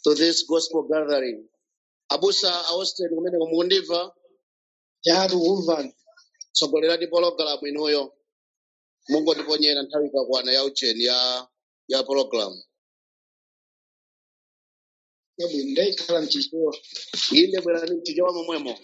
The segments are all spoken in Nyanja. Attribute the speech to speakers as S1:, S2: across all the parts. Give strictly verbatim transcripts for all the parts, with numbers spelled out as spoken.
S1: to this gospel gathering. Abusa Austin kumene kumundiva
S2: Yadu Ulvan.
S1: sogoleradi program inoyo mungu ndiponyera nthawi kakwana ya ucheni ya ya program
S2: Yabu ndai kala mchicho.
S1: inde bwerani mchicho momwemo.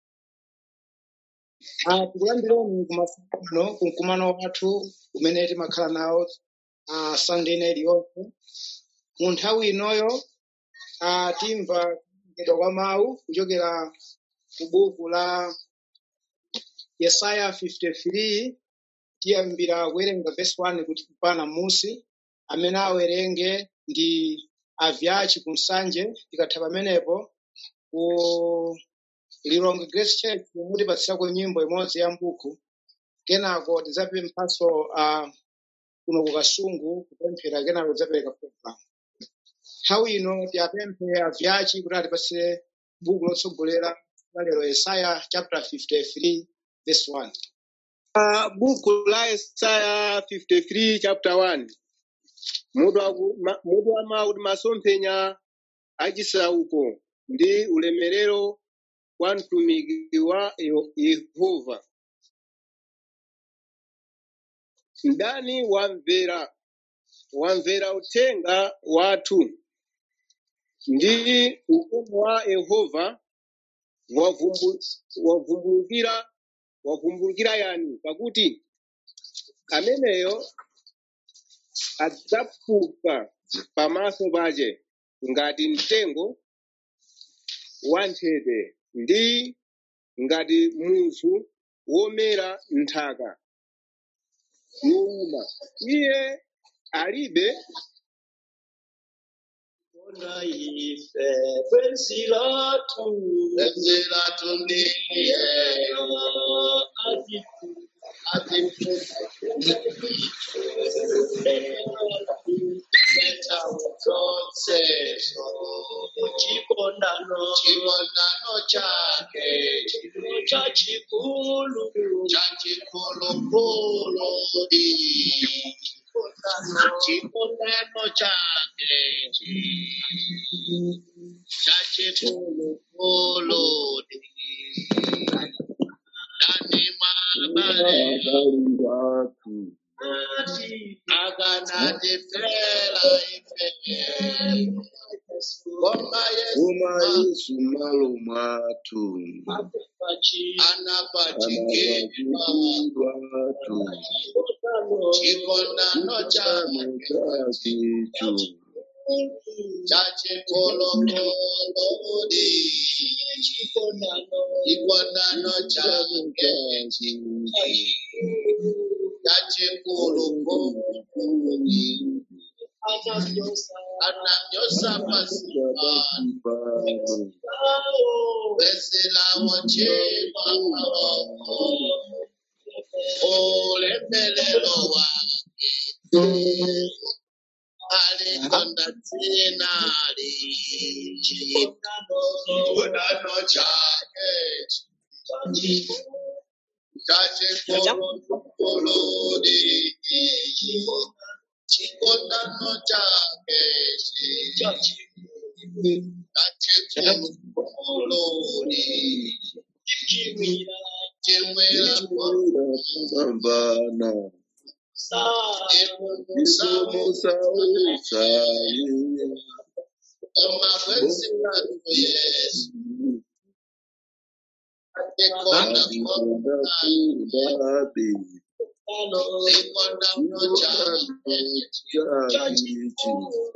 S2: Ah, tukulandira ni kumasano kumkumano watu umene timakhala nawo ah Sunday night yonse. Mu nthawi inoyo ah timva kuchokera kwa mawu kuchokera ku buku la Yesaya fifty-three tiyambira kuwerenga verse one kuti kupana musi amene awerenge ndi avyachi kumsanje tikatha pamenepo ku Lilongwe Grace Church muti patsako nyimbo imodzi ya mbuku kenako tidzapemphanso uh, kuno ku Kasungu kupemphera kenako tidzapereka program. Nthawi ino tiyapemphe avyachi kuti atipatse buku lotsogolera lero Yesaya chapter fifty-three verse one.
S3: Uh, buku la Yesaya fifty-three chapter one. Mutu waku- ma- mutu wa mawu kuti masomphenya achisauko ndi ulemerero wa mtumiki wa Yeho- Yehova. Ndani wamvera wamvera uthenga wathu ndi mkono wa Yehova wavumbu- wavumbulukira wavumbulukira yani pakuti ameneyo adzapuka pamaso pache ngati mtengo wa nthete ndi ngati muzu womera nthaka yowuma. Iye alibe
S4: Ona ife penzi latu
S1: Penzi latu ndiye
S4: atifu
S1: zonsezo
S4: chikondano
S1: chikondano chake
S4: chachikulu
S1: chachikulu chikondano chake chachikulu ndani mwabale akanatipfera ife ngoma
S5: Uma
S1: Yesu
S5: Yesu malo mwatu
S1: anapachikidwa
S5: watu
S1: chikondano chake
S5: chakicho
S1: chachikolokoli chikondano chake chachikolokoli ananyosa pasipa besi lawo chima ulemelelo wake alikonda tena ali chikondano chake chachikolokoli chikondano chake chachikolokoli chimwera
S5: pambana
S1: emusamu
S5: usaye
S1: amakwesirano Yesu atekonda
S5: alikonda kubabe
S1: chikondano chake
S5: chakicho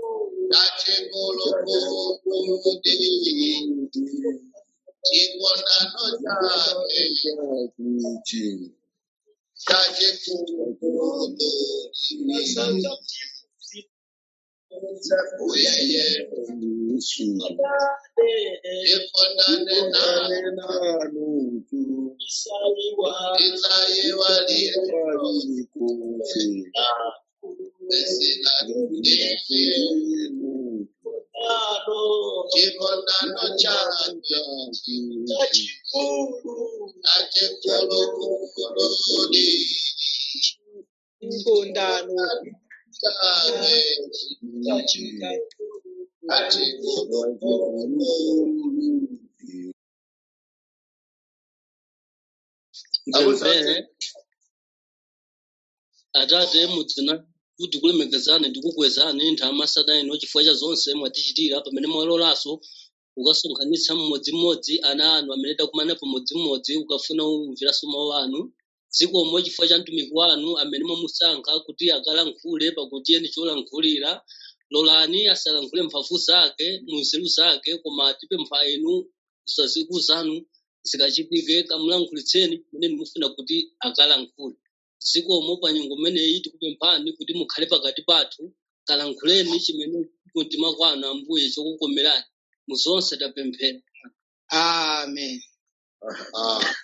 S1: chachikolokoli chikondano chake chachikolokoli uyeye ifonane nanu isayiwa liyelo besilatu ndiye chikondano chake chachikolokoli
S2: Ngondano
S1: chake ati
S6: Mvere atate mudzina kuti kulemekezani ndi kukwezani nthama satana ino chifukwa cha zonse mwatichitira pamene mwalolanso ukasonkhanitsa mmodzimmodzi ana anu amene takumana pamodzimmodzi ukafuna kumveranso mawu anu zikomo chifukwa cha mtumiki wanu amene mwamusankha kuti akalankhule pakuti eni cholankhulira lolani asalankhule mphamvu zake mu nzeru zake koma atipempha inu zaziku zanu zikachitike kamulankhulitseni kumene mufuna kuti akalankhule zikomo pa nyengo imeneyi tikupemphani kuti mukhale pakati pathu kalankhuleni chimene mtima kwanu ambuye chokukomerani mu zonse tapemphera.
S2: Amen.
S1: ah,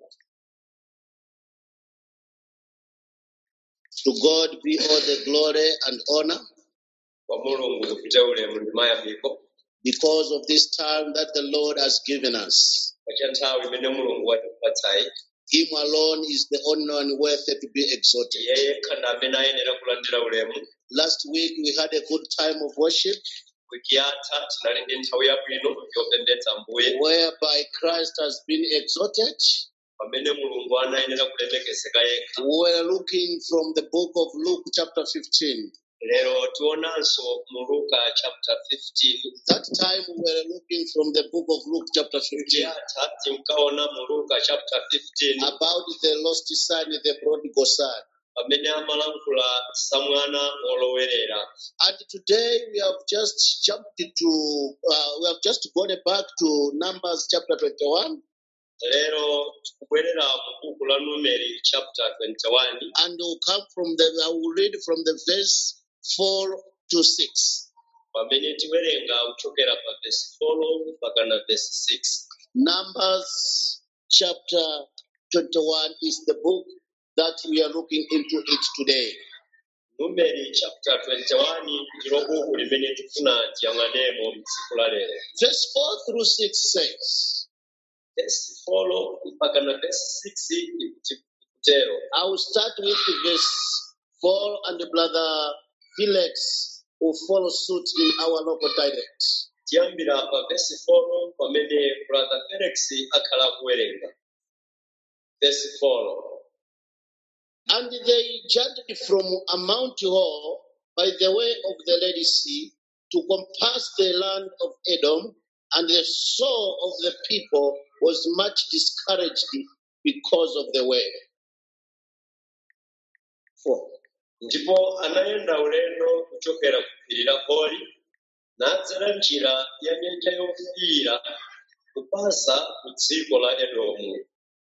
S1: to God be all the glory and honor
S4: Kwa Mulungu kupite ulemu ndi mayamiko
S1: because of this time that the Lord has given us.
S4: pacha nthawi imene Mulungu watipatsayi.
S1: Him alone is the only one worthy to be exalted.
S4: Iye yekha ndi amene ayenera kulandira ulemu.
S1: Last week we had a good time of worship
S4: Wiki yatha tinali ndi nthawi yabwino yopembedza Ambuye
S1: whereby Christ has been exalted.
S4: pamene Mulungu anayenera kulemekezeka yekha.
S1: We were looking from the book of Luke chapter fifteen.
S4: Lero tionanso mu Luka chapter fifteen.
S1: That time we were looking from the book of Luke chapter
S4: Wiki
S1: fifteen
S4: yatha tinkaona mu Luka chapter fifteen
S1: about the lost son, the prodigal son.
S4: pamene amalankhula za mwana wolowerera.
S1: And today we have just jumped to, uh, we have just gone back to Numbers chapter twenty-one,
S4: Lero tikubwerera mu buku la Numeri chapter twenty-one
S1: and we'll come from the, I will read from the verse four to six.
S4: pamene tiwerenga kuchokera pa verse four mpaka na verse six.
S1: Numbers chapter twenty-one is the book that we are looking into it today.
S4: Numeri chapter twenty-one ndilo buku limene tikufuna tiyang'anemo tsiku la lero.
S1: Verse four through six says,
S4: Verse four mpaka na verse six tikutero.
S1: I will start with verse four, and brother Felix will follow suit in our local dialect.
S4: Tiyambira pa verse four pamene brother Felix akhala kuwerenga. Verse four.
S1: And they journeyed from a Mount Hor by the way of the Red Sea to compass the land of Edom, and the soul of the people was much discouraged because of the way.
S4: four. Ndipo anayenda ulendo kuchokera ku phiri la Hori nadzera njira ya nyanja yofiira kupasa ku dziko la Edomu.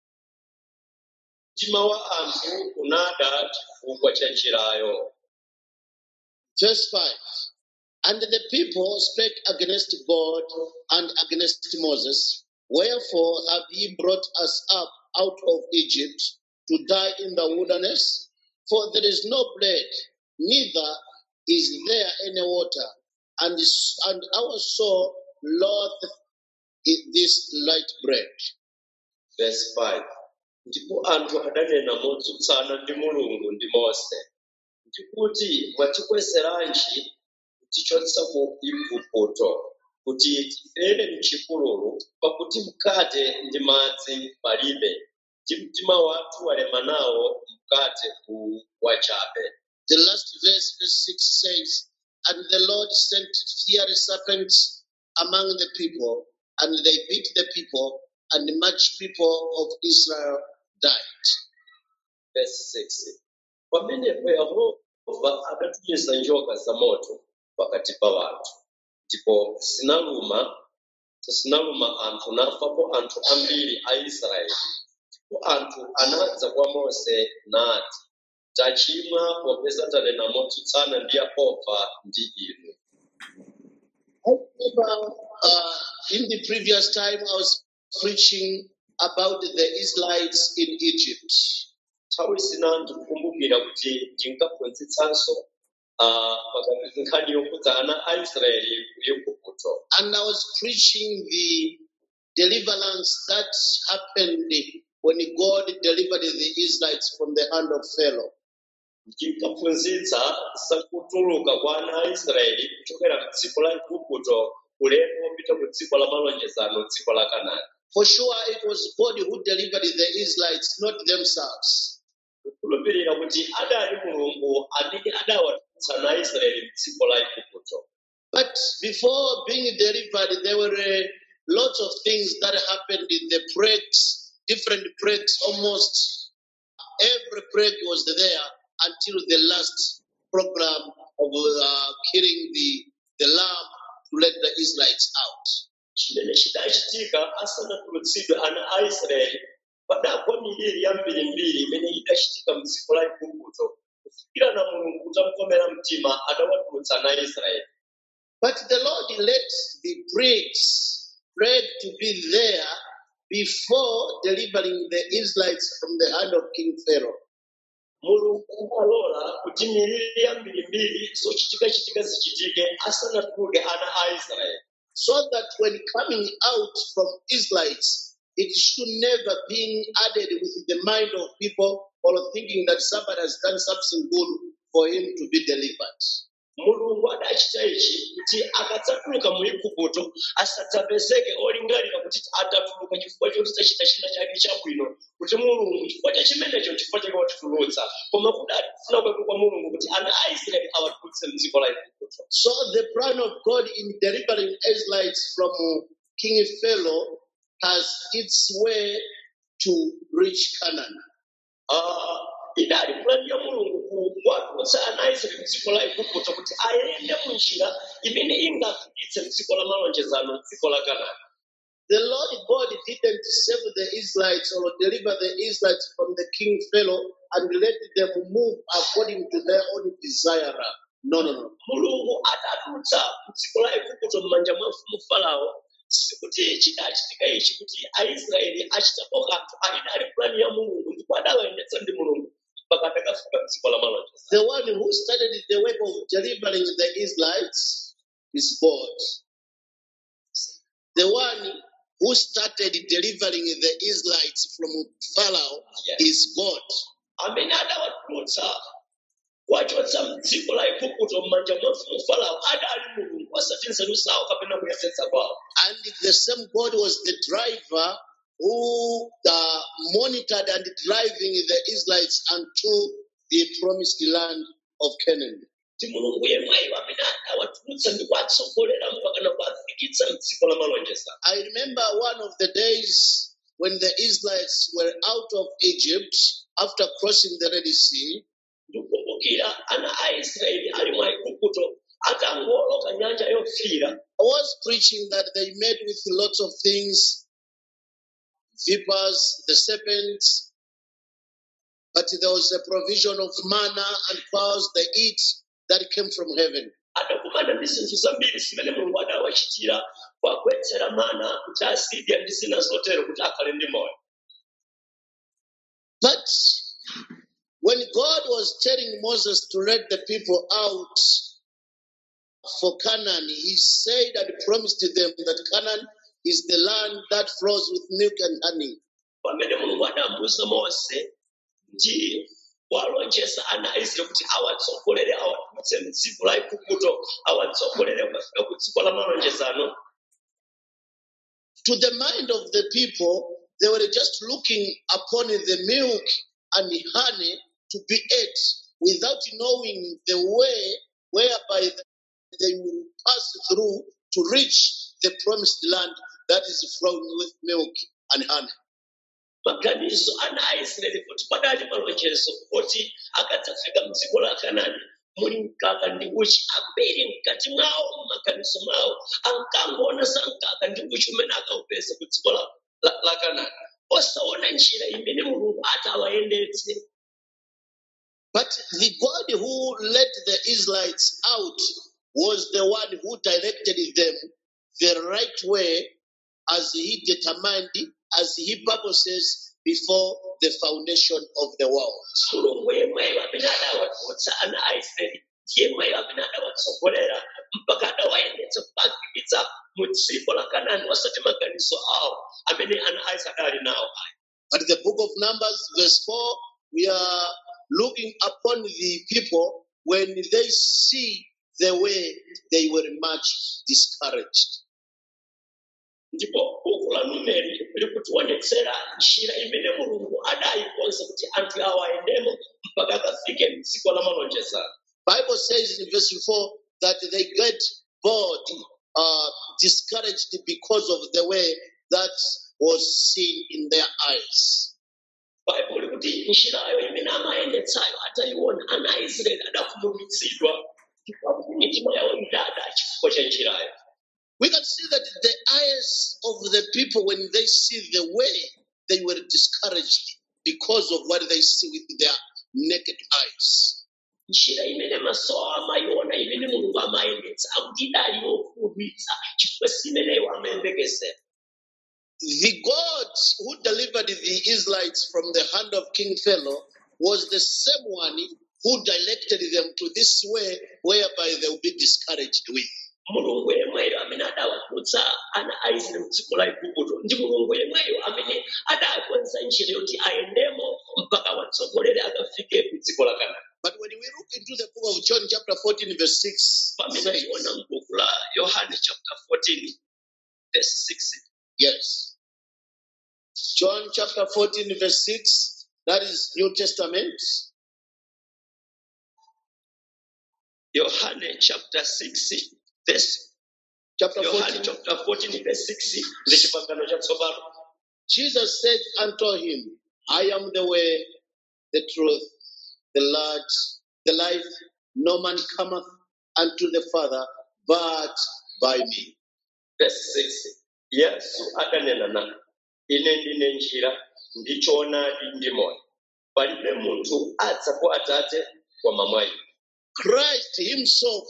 S4: Mtima wa anthu unada chifukwa cha njirayo.
S1: Verse five. And the people spake against God and against Moses, wherefore have ye brought us up out of Egypt to die in the wilderness? For there is no bread, neither is there any water, and, and our soul loath this light bread.
S4: Verse five. Ndipo anthu adanena motsutsana ndi Mulungu ndi Mose. Ndikuti mwatikwezeranji kutichotsa mu Igupto, kuti tifere m'chipululu, pakuti mkate ndi madzi palibe, ndi mtima wathu walema nawo mkate ku wachabe.
S1: The last verse, verse six says, and the Lord sent fiery serpents among the people, and they beat the people, and much people of Israel died.
S4: Verse six. Pamenepo Yehova adatumiza njoka za moto pakati pa wanthu, ndipo zinaluma zinaluma anthu nafapo anthu ambiri a Israeli. Ndipo anthu anadza kwa Mose nati, tachimwa popeza tanena motsutsana ndi Yehova ndi inu.
S1: However, uh, in the previous time, I was preaching about the Israelites in Egypt.
S4: Nthawi zina ndikukumbukira kuti ndinkaphunzitsanso ah, pakati nkhani yokhudza ana a Israeli ku Igupto.
S1: And I was preaching the deliverance that happened when God delivered the Israelites from the hand of Pharaoh.
S4: chikaphunzitsa sakutuluka kwa ana a Israeli kuchokera ku dziko la Igupto ulendo wopita ku dziko la malonjezano, dziko la Kanaani.
S1: For sure, it was God who delivered the Israelites, not themselves.
S4: Kukhulupirira kuti adali Mulungu amene adawatulutsa ana a Israeli mu dziko la Igupto.
S1: But before being delivered, there were uh, lots of things that happened in the plagues, different plagues, almost every plague was there until the last program of uh, killing the, the lamb to let the Israelites out.
S4: Chimene chidachitika asanatulutsidwe ana a Israeli padagwa miliri yambirimbiri imene idachitika mu dziko la Igupto kufikira na Mulungu kutamukomera mtima adawatulutsa ana a Israeli.
S1: But the Lord let the plagues plague to be there before delivering the Israelites from the hand of King Pharaoh.
S4: Mulungu alola kuti miliri yambirimbiri zochitika chitika zichitike asanatuluke ana a Israeli.
S1: So that when coming out from Israelites, it should never be added with the mind of people or thinking that somebody has done something good for him to be delivered.
S4: Mulungu adachita ichi kuti akatsatuluka mu Igupto asadzapezeke olingalira kuti atatuluka chifukwa choti tachita china chake chabwino, kuti Mulungu chifukwa cha chimenecho chifukwa chake watitulutsa, koma kudali kufuna kwake kwa Mulungu kuti ana a Israeli awatulutse m'dziko la Igupto.
S1: So the plan of God in delivering Israelites from King Pharaoh has its way to reach Canaan.
S4: Ah, idali plan ya Mulungu kuwatulutsa ana a Israeli m'dziko la Igupto kuti ayende mu njira imene ingafikitse m'dziko la malonjezano, dziko la Kanaani.
S1: The Lord God didn't save the Israelites or deliver the Israelites from the King Pharaoh and let them move according to their own desire. No, no, no.
S4: Mulungu atatulutsa m'dziko la Igupto m'manja mwa mfumu Farao, sikuti chidachitika ichi kuti Aisraeli achitapo kanthu ayidali plan ya Mulungu ndipo adawayendetsa ndi Mulungu mpaka atakafika m'dziko la malonjezano.
S1: The one who started the work of delivering the Israelites is God. The one who started delivering the Israelites from Pharaoh
S4: Yes.
S1: is God.
S4: Amene adawatulutsa wachotsa m'dziko la Igupto m'manja mwa mfumu Farao adali Mulungu osati nzeru zawo kapena kuyesetsa kwawo.
S1: And the same God was the driver who uh, monitored and driving the Israelites unto the promised land of Canaan.
S4: Ti Mulungu yemweyo amene adawatulutsa ndi kuwatsogolera mpaka na kuwafikitsa m'dziko la malonjezano.
S1: I remember one of the days when the Israelites were out of Egypt after crossing the Red Sea.
S4: Ndikukumbukira ana a Israeli ali mwa Igupto akangoloka nyanja yofiira.
S1: I was preaching that they met with lots of things, vipers, the serpents, but there was a provision of manna and clouds they eat that came from heaven.
S4: Adakumana ndi zinthu zambiri zimene Mulungu adawachitira kwagwetsera mana kuti asidya ndi zina zotero kuti akhale ndi moyo.
S1: But when God was telling Moses to let the people out for Canaan, he said and promised to them that Canaan is the land that flows with milk and honey.
S4: Pamene Mulungu adamuwuza Mose ndi walonjeza ana a Israeli kuti awatsogolere awatulutse m'dziko la Igupto awatsogolere kufika ku dziko la malonjezano.
S1: To the mind of the people, they were just looking upon the milk and the honey to be ate without knowing the way whereby they will pass through to reach the promised land that is flowing with milk and honey.
S4: Maganizo ana a Israeli kuti padali malonjezo kuti akadzafika m'dziko la Kanaani muli mkaka ndi uchi ambiri mkati mwawo maganizo mwawo ankangoona za mkaka ndi uchi umene akaupeza ku dziko la, la, la Kanaani osaona njira imene Mulungu atawayendetse.
S1: But the God who led the Israelites out was the one who directed them the right way as he determined, as he purposes before the foundation of the world.
S4: Mulungu yemweyo amene adawatulutsa ana a Israeli yemweyo amene adawatsogolera mpaka adawayendetsa kufikitsa mu dziko la Kanaani osati maganizo awo amene ana a Israeli ali nawo.
S1: But the book of Numbers, verse four, we are looking upon the people when they see the way they were much discouraged.
S4: Ndipo buku la Numeri likutiwonetsera njira imene Mulungu adayikonza kuti anthu awa ayendemo mpaka akafike m'dziko la malonjezano.
S1: Bible says in verse four that they get bored, uh, discouraged because of the way that was seen in their eyes.
S4: Bible likuti njirayo imene amayendetsayo atayiona ana a Israeli adakhumudwitsidwa chifukwa mitima yawo idada chifukwa cha njirayo.
S1: We can see that the eyes of the people, when they see the way, they were discouraged because of what they see with their naked eyes.
S4: Njira imene maso awo amayiona imene Mulungu amayendetsa akuti idali yokhumudwitsa chifukwa simeneyo amayembekezera.
S1: The God who delivered the Israelites from the hand of King Pharaoh was the same one who directed them to this way whereby they will be discouraged with.
S4: Mulungu yemweyo amene adawatulutsa ana a Israeli m'dziko la Igupto ndi Mulungu yemweyo amene adakonza njira yoti ayendemo mpaka watsogolere akafike m'dziko la Kanaani.
S1: But when we look into the book of John chapter fourteen verse six,
S4: Pamene
S1: says,
S4: tiona m'buku la Yohane chapter fourteen verse six.
S1: yes, John chapter fourteen verse six, that is New Testament.
S4: Yohane chapter six verse
S1: Chapter
S4: Yohane
S1: fourteen,
S4: chapter fourteen verse six ndi chipangano chatsopano.
S1: Jesus said unto him, I am the way, the truth, the light, the life. No man cometh unto the Father but by me.
S4: Verse six. Yesu akanena naye, ine ndine njira ndi choonadi ndi moyo. Palibe munthu adza kwa Atate koma mwa ine.
S1: Christ himself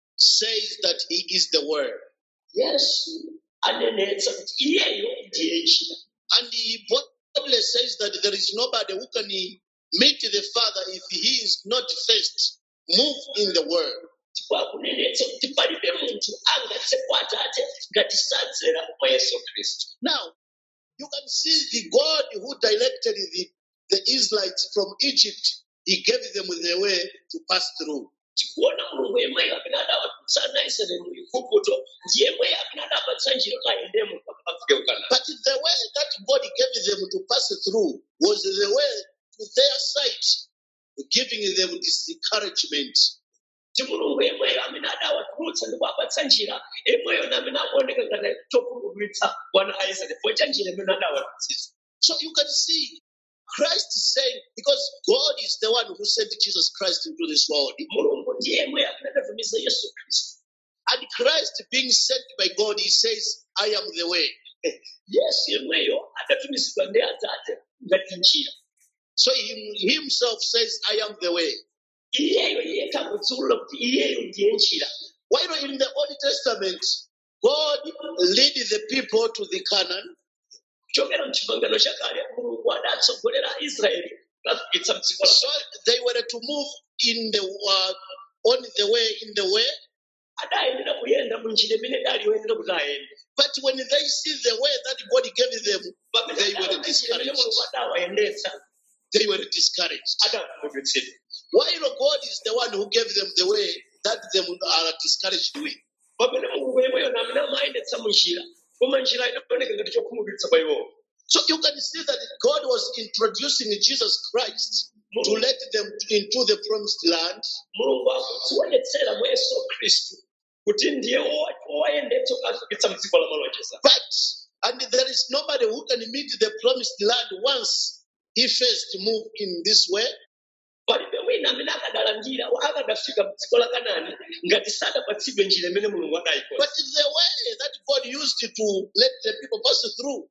S1: says that he is the word.
S4: Yesu anenetsa kuti iyeyo ndiye njira.
S1: And he boldly says that there is nobody who can meet the Father if he is not first moved in the word.
S4: Chifukwa kunenetsa kuti palibe munthu angathe kwa Atate ngati sadzera mwa Yesu Khristu.
S1: Now, you can see the God who directed the, the Israelites from Egypt, he gave them the way to pass through.
S4: Tikuona Mulungu yemweyo amene adawatulutsa ana a Israeli mu Igupto ndiye yemweyo amene adapatsa njira kuti ayendemo mpaka afike ku Kanaani.
S1: But the way that God gave them to pass through was the way to their sight, giving them discouragement.
S4: Ti Mulungu yemweyo amene adawatulutsa ndi kuwapatsa njira yemweyo na amene akuoneka ngati chokhumudwitsa wana a Israeli chifukwa cha njira imene adawatulutsira.
S1: So you can see Christ is saying, because God is the one who sent Jesus Christ into this world,
S4: Mulungu ndiye yemweyo amene adatumiza Yesu Khristu.
S1: and Christ being sent by God, he says, I am the way.
S4: Yesu yemweyo adatumizidwa ndi Atate ngati njira.
S1: So he himself says, I am the way.
S4: Iyeyo yekha kudziwulula kuti iyeyo ndiye njira.
S1: While in the Old Testament, God led the people to the Canaan,
S4: Kuchokera m'chipangano chakale Mulungu adatsogolera Israeli kufikitsa m'dziko la
S1: so they were to move in the uh, on the way, in the way.
S4: adayenera kuyenda mu njira imene idali yoyenera kuti ayende.
S1: But when they see the way that God gave them,
S4: Pamene
S1: they were
S4: adaona njira imene Mulungu
S1: discouraged.
S4: adawayendetsa
S1: They were discouraged.
S4: adakhumudwitsidwa.
S1: While God is the one who gave them the way that them are discouraged with.
S4: Pamene Mulungu yemweyo na amene amayendetsa mu njira koma njira inaoneka ngati chokhumudwitsa kwa iwo.
S1: So you can see that God was introducing Jesus Christ to let them into the promised land.
S4: Mulungu akutionetsera mwa Yesu Khristu kuti ndiye owayendetsa kufikitsa m'dziko la malonjezano.
S1: But, and there is nobody who can meet the promised land once he first moved in this way.
S4: Palibe wina amene akadalandira akadafika m'dziko la Kanaani ngati sadapatsidwe njira imene Mulungu adayikonza.
S1: But the way that God used to let the people pass through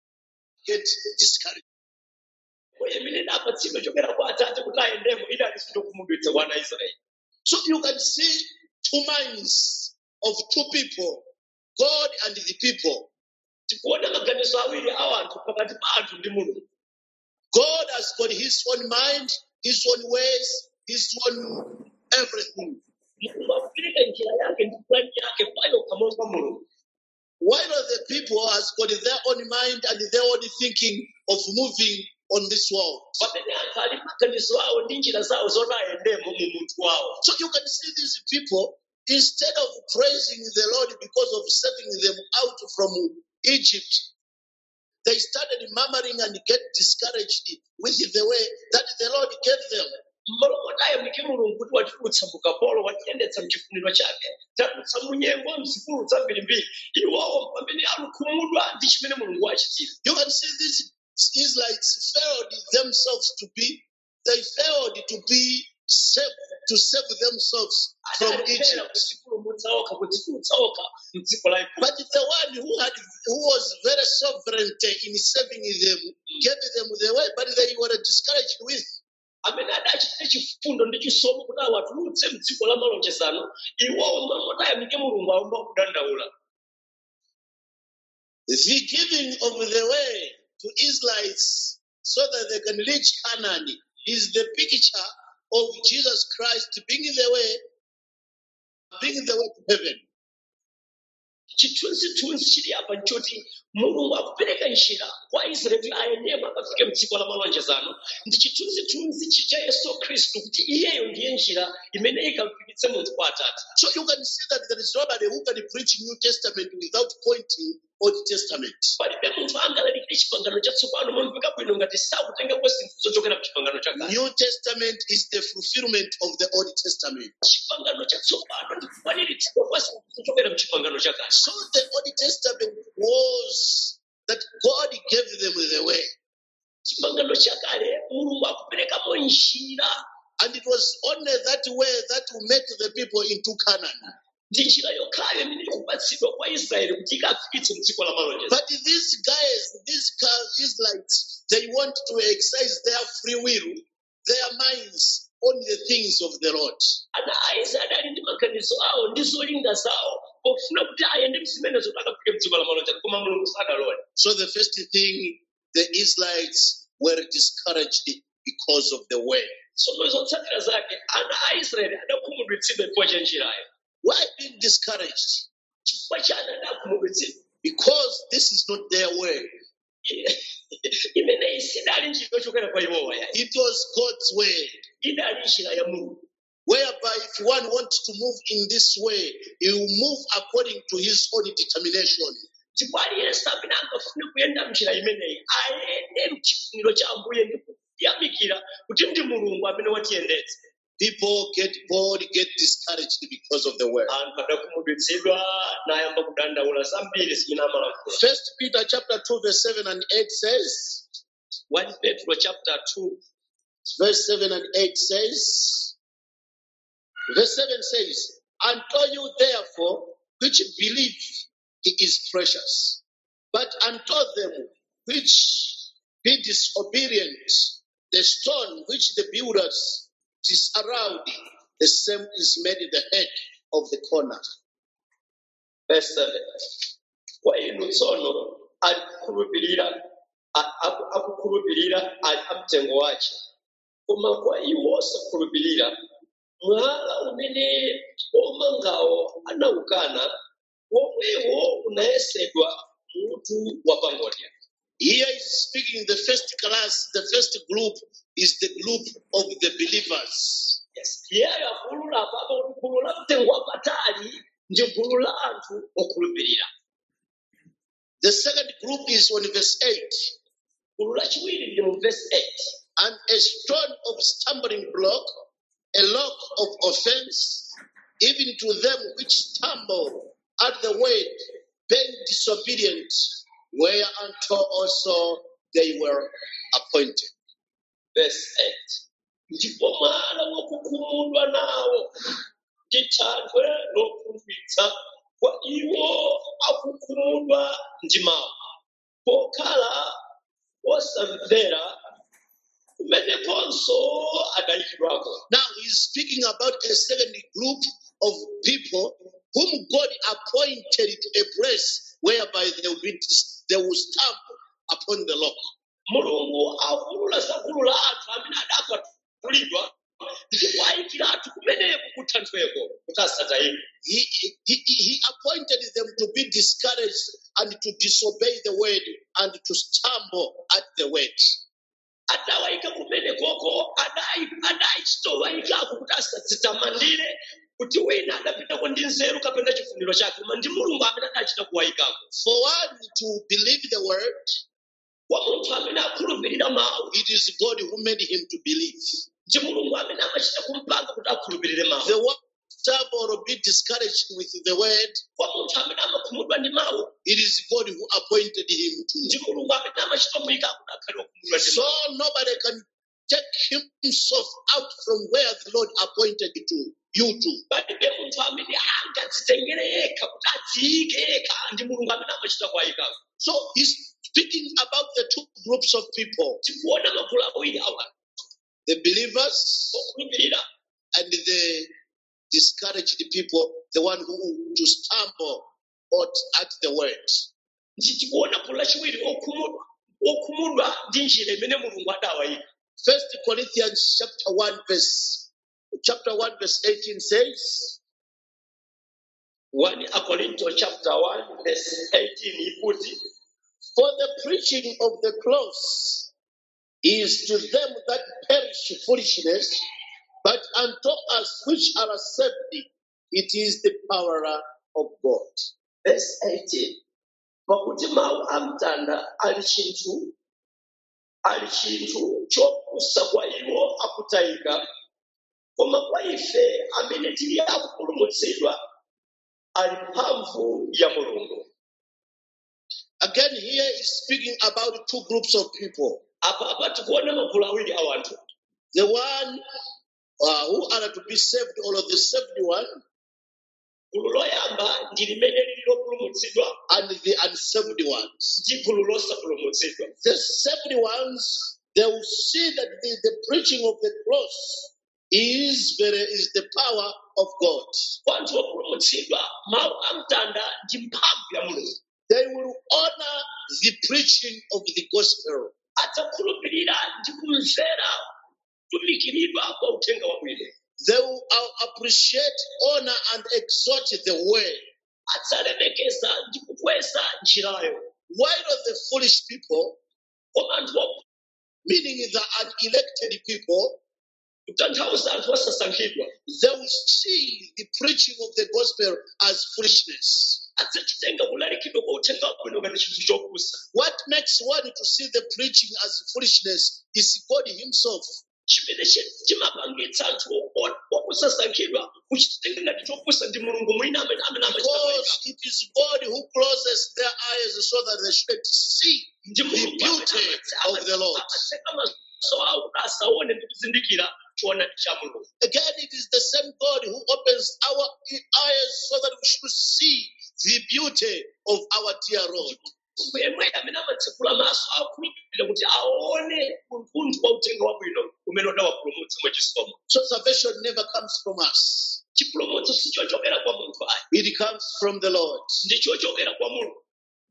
S1: get discouraged.
S4: Moyo imene idapatsidwa chokera kwa Atate kuti ayendemo idali sitokhumudwitsa wana a Israeli.
S1: So you can see two minds of two people, God and the people.
S4: Tikuona maganizo awiri a anthu pakati pa anthu ndi Mulungu.
S1: God has got his own mind, his own ways, his own everything.
S4: Mulungu akupereka njira yake ndi plani yake payokha monga Mulungu.
S1: While the people has got their own mind and their own thinking of moving on this world.
S4: pamene anthu ali maganizo awo ndi njira zawo zonayendemo mu munthu wawo.
S1: So you can see these people, instead of praising the Lord because of saving them out from Egypt, they started murmuring and get discouraged with the way that the Lord gave them.
S4: Mmalongotayo mike mulungu kuti watitulutsa mu ukapolo watiyendetsa mchifuniro chake tatulutsa mu nyengo mzikulu zambirimbiri iwowo pamene alukhumudwa ndi chimene mulungu wachitira.
S1: You can see these Israelites failed themselves to be, they failed to be saved, to save themselves from
S4: Adalephera
S1: Egypt.
S4: kudzipulumutsa okha kudzipulumutsa okha m'dziko la Igupto.
S1: But the one who had, who was very sovereign in saving them, gave them the way, but they were discouraged with.
S4: Amene adachitira chifundo ndi chisomo kuti awatulutse m'dziko la malonjezano iwowo mmalongotayo mike mulungu awamba kudandaula.
S1: The giving of the way to Israelites so that they can reach Canaan is the picture of Jesus Christ being the way, being the way to heaven.
S4: Chithunzithunzi chili apa nchoti mulungu akupereka njira kwa Israeli ayendemo akafike m'dziko la malonjezano ndi chithunzithunzi cha Yesu Khristu kuti iyeyo ndiye njira imene ikamfikitse munthu kwa Atate.
S1: So you can see that there is nobody who can preach New Testament without pointing Old Testament.
S4: Palibe munthu angalalikire chipangano chatsopano momveka bwino ngati sakutengapo zinthu zochokera m'chipangano chakale.
S1: New Testament is the fulfillment of the Old Testament.
S4: Chipangano chatsopano ndi kukwaniritsidwa kwa zinthu zochokera m'chipangano chakale.
S1: So the Old Testament was that God gave them the way.
S4: Chipangano chakale mulungu akuperekamo njira
S1: And it was only that way that will make the people into Canaan.
S4: ndi njira yokhayo imene ikupatsidwa kwa Israeli kuti ikafikitse m'dziko la malonjezano.
S1: But these guys, these Israelites, they want to exercise their free will, their minds on the things of the Lord.
S4: Ana aisraeli ali ndi maganizo awo ndi zolinga zawo pofuna kuti ayende mzimenezo kuti akafike m'dziko la malonjezano koma mulungu sadalole.
S1: So the first thing, the Israelites were discouraged because of the way.
S4: Tsono zotsatira zake ana aisraeli adakhumudwitsidwa chifukwa cha njirayo.
S1: Why being discouraged?
S4: Chifukwa chani adakhumudwitsidwa?
S1: Because this is not their way.
S4: Imene isidali njira yochokera kwa iwowa ya.
S1: It was God's way.
S4: Idali njira ya mulungu.
S1: Whereby if one wants to move in this way, he will move according to his own determination.
S4: Ndipo aliyense amene angafune kuyenda mnjira imeneyi ayende mchifuniro cha Ambuye ndi kuyamikira kuti ndi mulungu amene watiyendetsa.
S1: People get bored, get discouraged because of the word.
S4: Anthu adakhumudwitsidwa nayamba kudandaula zambiri zimene amalankhula.
S1: First Peter chapter two, verse seven and eight says,
S4: First Peter chapter two
S1: verse seven and eight says, verse seven says, unto you therefore which believe he is precious, but unto them which be disobedient, the stone which the builders disallowed, the same is made the head of the corner.
S4: verse seven. Kwa inu tsono akukhulupirira a- aku- akukhulupirira ali amtengo wace koma kwa iwo osakhulupirira mwala umene omangawo anawukana womwewo unayesedwa mutu wa pangodya.
S1: Here is speaking the first class, the first group is the group of the believers.
S4: Yes. Iyeyo akulula apapo kuti gulu la mtengo wapatali ndi gulu la anthu okhulupirira.
S1: The second group is on verse eight.
S4: Gulu lachiwiri ndi mu verse eight.
S1: And a stone of stumbling block, a rock of offense, even to them which stumble at the word, being disobedient, whereunto also they were appointed.
S4: Verse eight. Ndipo mwala wakukhumudwa nawo ndi thanthwe lopunthwitsa kwa iwo akukhumudwa ndi mawu pokhala osamvera kumenekonso adayikidwako.
S1: Now he's speaking about a second group of people whom God appointed to a place whereby they will be they will stumble upon the rock.
S4: Mulungu akulula za gulu la anthu amene adapatulidwa ndi kuwayikira anthu kumeneko kuthanthweko kuti asatayike.
S1: He, he, he appointed them to be discouraged and to disobey the word and to stumble at the word.
S4: atawayika kumene koko adai adai chitowayikako kuti asadzitamandire kuti wina adapitako ndi nzeru kapena chifuniro chake koma ndi mulungu amene adachita kuwayikako.
S1: For one to believe the word,
S4: kwa munthu amene akhulupirira mawu
S1: it is God who made him to believe.
S4: ndi mulungu amene amachita kumpanga kuti akhulupirire mawu.
S1: The one to stumble or be discouraged with the word,
S4: kwa munthu amene amakhumudwa ndi mawu
S1: it is God who appointed him
S4: ndi
S1: to.
S4: mulungu amene amachita muyika kuti akhale wakhumudwa ndi
S1: So
S4: mawu.
S1: nobody can take himself out from where the Lord appointed to you to.
S4: palibe munthu amene angadzitengere yekha kuti adziyike yekha ndi mulungu amene amachita kuwayikako.
S1: So he's speaking about the two groups of people,
S4: tikuona magulu awiri awa,
S1: the believers
S4: okhulupirira
S1: and the discouraged people, the one who to stumble at the word.
S4: ndi tikuona gulu lachiwiri okhumudwa okhumudwa ndi njira imene mulungu adawayika.
S1: First Corinthians chapter one verse chapter one verse eighteen says,
S4: one Akorinto chapter one verse eighteen ikuti,
S1: for the preaching of the cross is to them that perish foolishness, but unto us which are saved, it is the power of God.
S4: verse eighteen, pakuti mawu amtanda ali chinthu ali chinthu chopusa kwa iwo akutayika, koma kwa ife amene tili akupulumutsidwa ali mphamvu ya mulungu.
S1: Again, here is speaking about two groups of people.
S4: apa apa tikuona magulu awiri a wanthu,
S1: The one uh, who are to be saved, or the saved one,
S4: gulu loyamba ndi limene lili lopulumutsidwa
S1: and the unsaved ones.
S4: ndi gulu losapulumutsidwa.
S1: The saved ones, they will see that the, the preaching of the cross is very is the power of God.
S4: Wanthu opulumutsidwa mawu amtanda ndi mphamvu ya mulungu.
S1: They will honor the preaching of the gospel.
S4: adzakhulupirira ndi kumvera kutumikiridwa kwa uthenga wabwino.
S1: They will uh, appreciate, honor, and exalt the way.
S4: adzalemekeza ndi kukweza njirayo.
S1: While the foolish people,
S4: koma anthu opu-
S1: meaning the unelected people,
S4: kutanthauza anthu osasankhidwa
S1: they will see the preaching of the gospel as foolishness.
S4: adzachitenga kulalikidwa kwa uthenga wabwino ngati chinthu chopusa.
S1: What makes one to see the preaching as foolishness is God Himself.
S4: chimene chi- chimapangitsa anthu o- okusasankhidwa kuchitenga ngati chopusa ndi mulungu mwina amene amene amachita
S1: Because
S4: kuwayika.
S1: it is God who closes their eyes so that they shouldn't see
S4: ndi
S1: the
S4: mulungu amene
S1: beauty
S4: amatse-
S1: of the Lord.
S4: amatseka maso awo kuti asaone ndi kuzindikira choonadi cha mulungu.
S1: Again, it is the same God who opens our eyes so that we should see the beauty of our dear Lord.
S4: Mulungu yemwe amene amatsekula maso akhulupirira kuti aone unthu wa uthenga wabwino umene udawapulumutsa mwachisomo.
S1: So salvation never comes from us.
S4: chipulumutso sichochokera kwa munthu ayi,
S1: It comes from the Lord.
S4: ndichochokera kwa mulungu.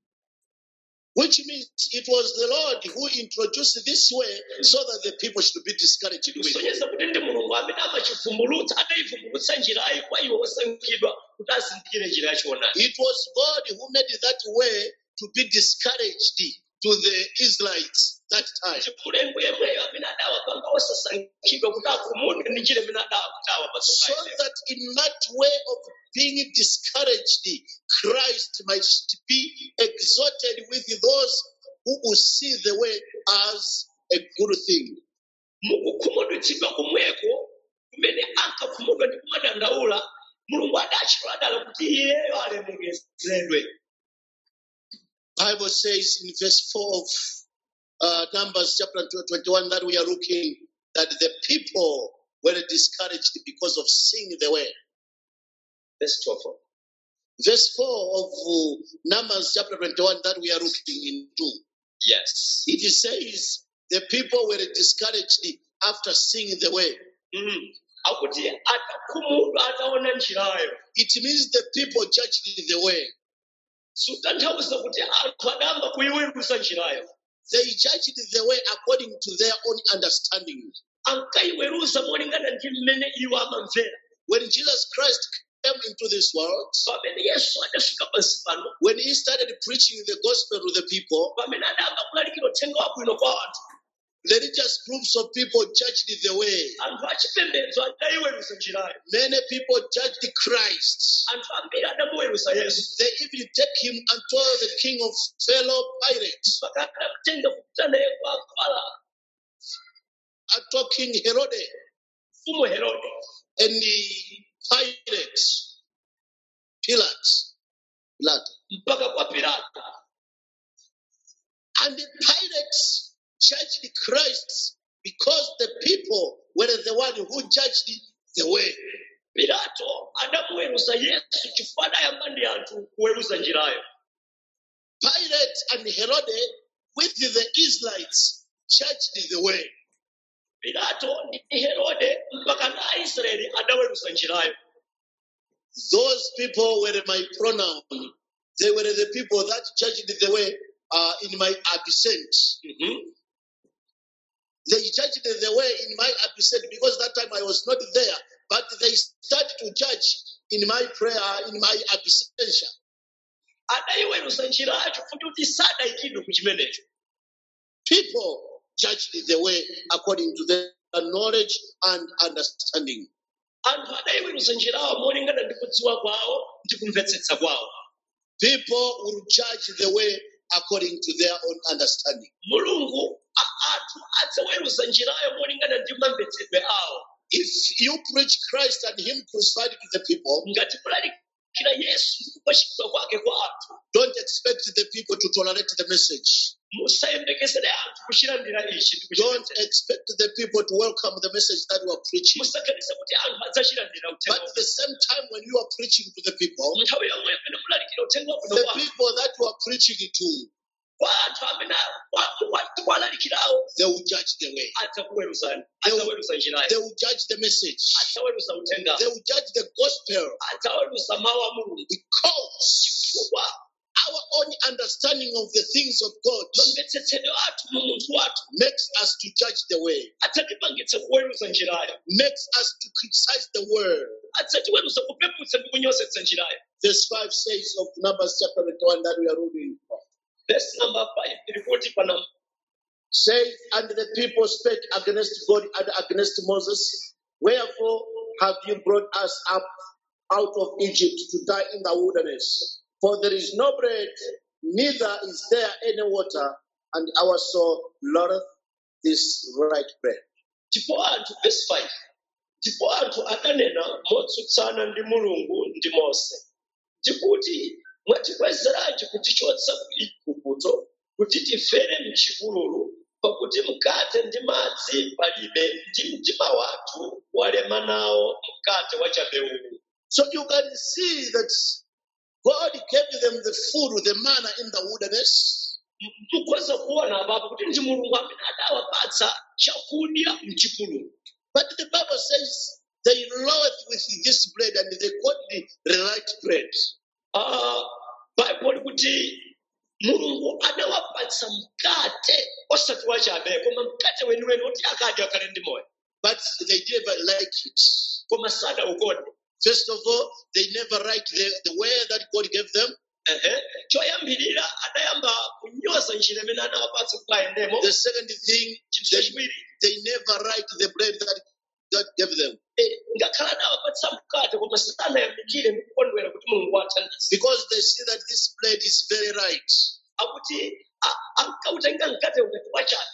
S1: Which means it was the Lord who introduced this way so that the people should be discouraged with it.
S4: kusonyeza kuti ndi mulungu amene amachivumbulutsa adayivumbulutsa njirayi kwa iwo osankhidwa kuti azindikire njira yachoonadi.
S1: It was God who made that way to be discouraged to the Israelites that time.
S4: Mulungu yemweyo amene adawapanga osasankhidwa kuti akhumudwe ndi njira imene adawaputawa
S1: So
S4: patsogalo.
S1: that in that way of being discouraged, Christ might be exalted with those who will see the way as a good thing.
S4: mukukhumudwitsidwa kumweko kumene ankakhumudwa ndi kumadandaula, mulungu adachita adala kuti iyeyo alemekezedwe.
S1: Bible says in verse four of uh, Numbers chapter twenty-one that we are looking that the people were discouraged because of seeing the way.
S4: Verse twelve.
S1: Verse four of uh, Numbers chapter twenty-one that we are looking into.
S4: Yes.
S1: It says the people were discouraged after seeing the way.
S4: Mm. Akuti atakhumudwa ataona njirayo.
S1: It means the people judged the way.
S4: Sutanthauza kuti anthu adamba kuyiweruza njirayo.
S1: They judged the way according to their own understanding.
S4: Ankayiweruza molingana ndi mmene iwo amamvera.
S1: When Jesus Christ came into this world,
S4: Pamene Yesu adafika pansi pano,
S1: when he started preaching the gospel to the people,
S4: pamene adamba kulalikira uthenga wabwino kwa anthu,
S1: religious groups of people judged the way.
S4: anthu achipembedzo adayiweruza njirayo.
S1: Many people judged Christ.
S4: Anthu ambiri adamuweruza Yesu.
S1: They even take him and told the king of fellow pirates,
S4: Pakadamutenga kupita naye kwa Farao,
S1: are King Herod
S4: mfumu Herode.
S1: and the Pilate, Pilate, Pilate.
S4: Mpaka kwa Pilato.
S1: And the Pilate judged Christ because the people were the one who judged the way.
S4: Pilato adamuweruza Yesu chifukwa adayamba ndi anthu kuweruza njirayo.
S1: Pilate and Herod with the Israelites judged the way.
S4: Pilato ndi Herode mpaka na Aisraeli adaweruza njirayo.
S1: Those people were my pronoun. They were the people that judged the way uh, in my absent.
S4: Mhm.
S1: They judged the way in my absent because that time I was not there. But they started to judge in my prayer, in my absentia.
S4: Adayiweruza njirayo chifukwa kuti sadayikidwe ku chimenecho.
S1: People judged the way according to their knowledge and understanding.
S4: Anthu adayiweruza njirayo molingana ndi kudziwa kwawo ndi kumvetsetsa kwawo.
S1: People will judge the way according to their own understanding.
S4: Mulungu a- anthu adzaweruza njirayo molingana ndi mamvetsedwe awo.
S1: If you preach Christ and Him crucified to the people,
S4: Ngati kulalikira Yesu ndi kupachikidwa kwake kwa anthu,
S1: don't expect the people to tolerate the message.
S4: musayembekezere anthu kuchilandira ichi ndi
S1: Don't
S4: kuchimvetsetsa.
S1: expect the people to welcome the message that you are preaching.
S4: Musaganize kuti anthu adzachilandira
S1: But
S4: uthenga
S1: at the same time, when you are preaching to the people,
S4: nthawi yomwe pene mulalikira uthenga wabwino
S1: the
S4: kwa
S1: people that you are preaching to,
S4: kwa anthu amene walalikirawo
S1: they will judge the way.
S4: adzakuweruzani,
S1: They will,
S4: adzaweruza njirayo,
S1: they will judge the message.
S4: adzaweruza uthenga,
S1: They will judge the gospel
S4: adzaweruza mawu a Mulungu.
S1: because
S4: Chifukwa
S1: our own understanding of the things of God
S4: mamvetsetsedwe athu mu munthu wathu
S1: makes us to judge the way,
S4: adzatipangitsa kuweruza njirayo,
S1: makes us to criticize the word.
S4: adzatiweruza kupeputsa ndi kunyozetsa njirayo.
S1: Verse five says of Numbers chapter one that we are reading,
S4: Verse number five ripoti pana
S1: says, and the people spake against God and against Moses, wherefore have you brought us up out of Egypt to die in the wilderness? For there is no bread, neither is there any water, and our soul loatheth this right bread.
S4: ndipo anthu verse five ndipo anthu adanena motsutsana ndi Mulungu ndi Mose ndikuti mwatibwezeranji kutichotsa ku Igupto kuti tifere m'chipululu pakuti mkate ndi madzi palibe ndi mtima wathu walema nawo mkate wa chabewu.
S1: So you can see that God gave them the food, the manna in the wilderness,
S4: Mukhoza kuona apapo kuti ndi Mulungu amene adawapatsa chakudya m'chipululu.
S1: but the Bible says they loathed with this bread and they called it the right bread.
S4: Ah, Bible likuti Mulungu adawapatsa mkate osati wa chabe koma mkate weniweni oti akadya akhale ndi moyo
S1: But they never like it.
S4: koma sadaukonde.
S1: First of all, they never liked the, the way that God gave them.
S4: Ehe, choyambirira adayamba kunyoza njira imene anawapatsa kuti ayendemo.
S1: The second thing,
S4: Chinthu
S1: they,
S4: chachiwiri,
S1: they never liked the bread that God gave them.
S4: eh, ngakhala adawapatsa mkate koma sanayamikire kukondwera kuti Mulungu wathandiza.
S1: Because they see that this bread is very right.
S4: Akuti a- ankautenga mkate ukati wachabe.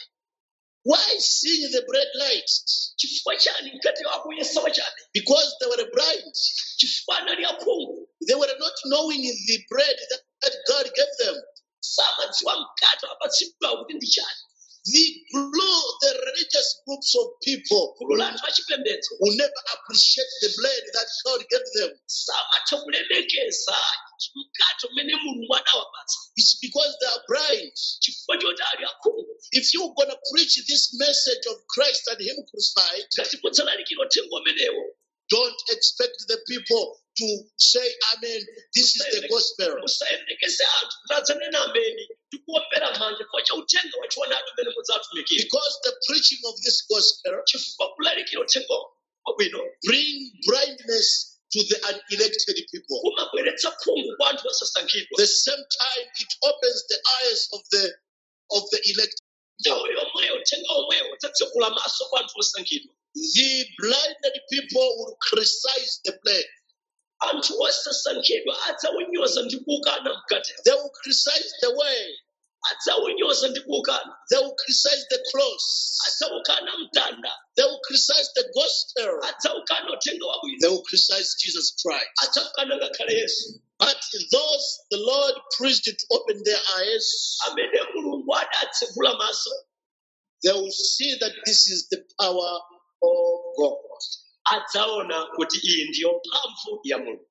S1: Why seeing the bread light?
S4: Chifukwa chani mkate wakuyesa wachabe?
S1: Because they were blind.
S4: Chifukwa anali akhungu.
S1: They were not knowing the bread that, that God gave them.
S4: Samadziwa mkate wapatsidwa kuti ndi chani.
S1: The group, the religious groups of people
S4: Gulu la anthu achipembedzo
S1: will never appreciate the bread that God gave them.
S4: samatha kulemekeza mkate umene Mulungu adawapatsa.
S1: It's because they are blind.
S4: Chifukwa choti ali akhungu.
S1: If you're going to preach this message of Christ and Him crucified,
S4: Ngati mudzalalikira uthenga umenewo,
S1: don't expect the people to say, Amen, this is the gospel.
S4: musayemekeze anthu kuti adzanena ameni ndi kuombera manja chifukwa cha uthenga wachiwonadi umene mudzatumikira.
S1: Because the preaching of this gospel
S4: Chifukwa kulalikira uthenga wabwino
S1: bring blindness to the unelected people.
S4: kumabweretsa khungu kwa anthu osasankhidwa.
S1: The same time it opens the eyes of the of the elect.
S4: nthawi yomweyo uthenga omweyo udzatsekula maso kwa anthu osankhidwa.
S1: The blinded people will criticize the blind.
S4: Anthu osasankhidwa adzawunyoza ndi kuukana mkati.
S1: They will criticize the way.
S4: Adzawunyoza ndi kuukana.
S1: They will criticize the cross.
S4: Adzawukana mtanda.
S1: They will criticize the gospel.
S4: Adzawukana uthenga wabwino.
S1: They will criticize Jesus Christ.
S4: Adzawukana ngakhale Yesu.
S1: But those the Lord preached it, opened their eyes,
S4: Amene Mulungu adatsekula maso.
S1: they will see that this is the power of God.
S4: Adzaona kuti iyi ndiyo mphamvu ya Mulungu.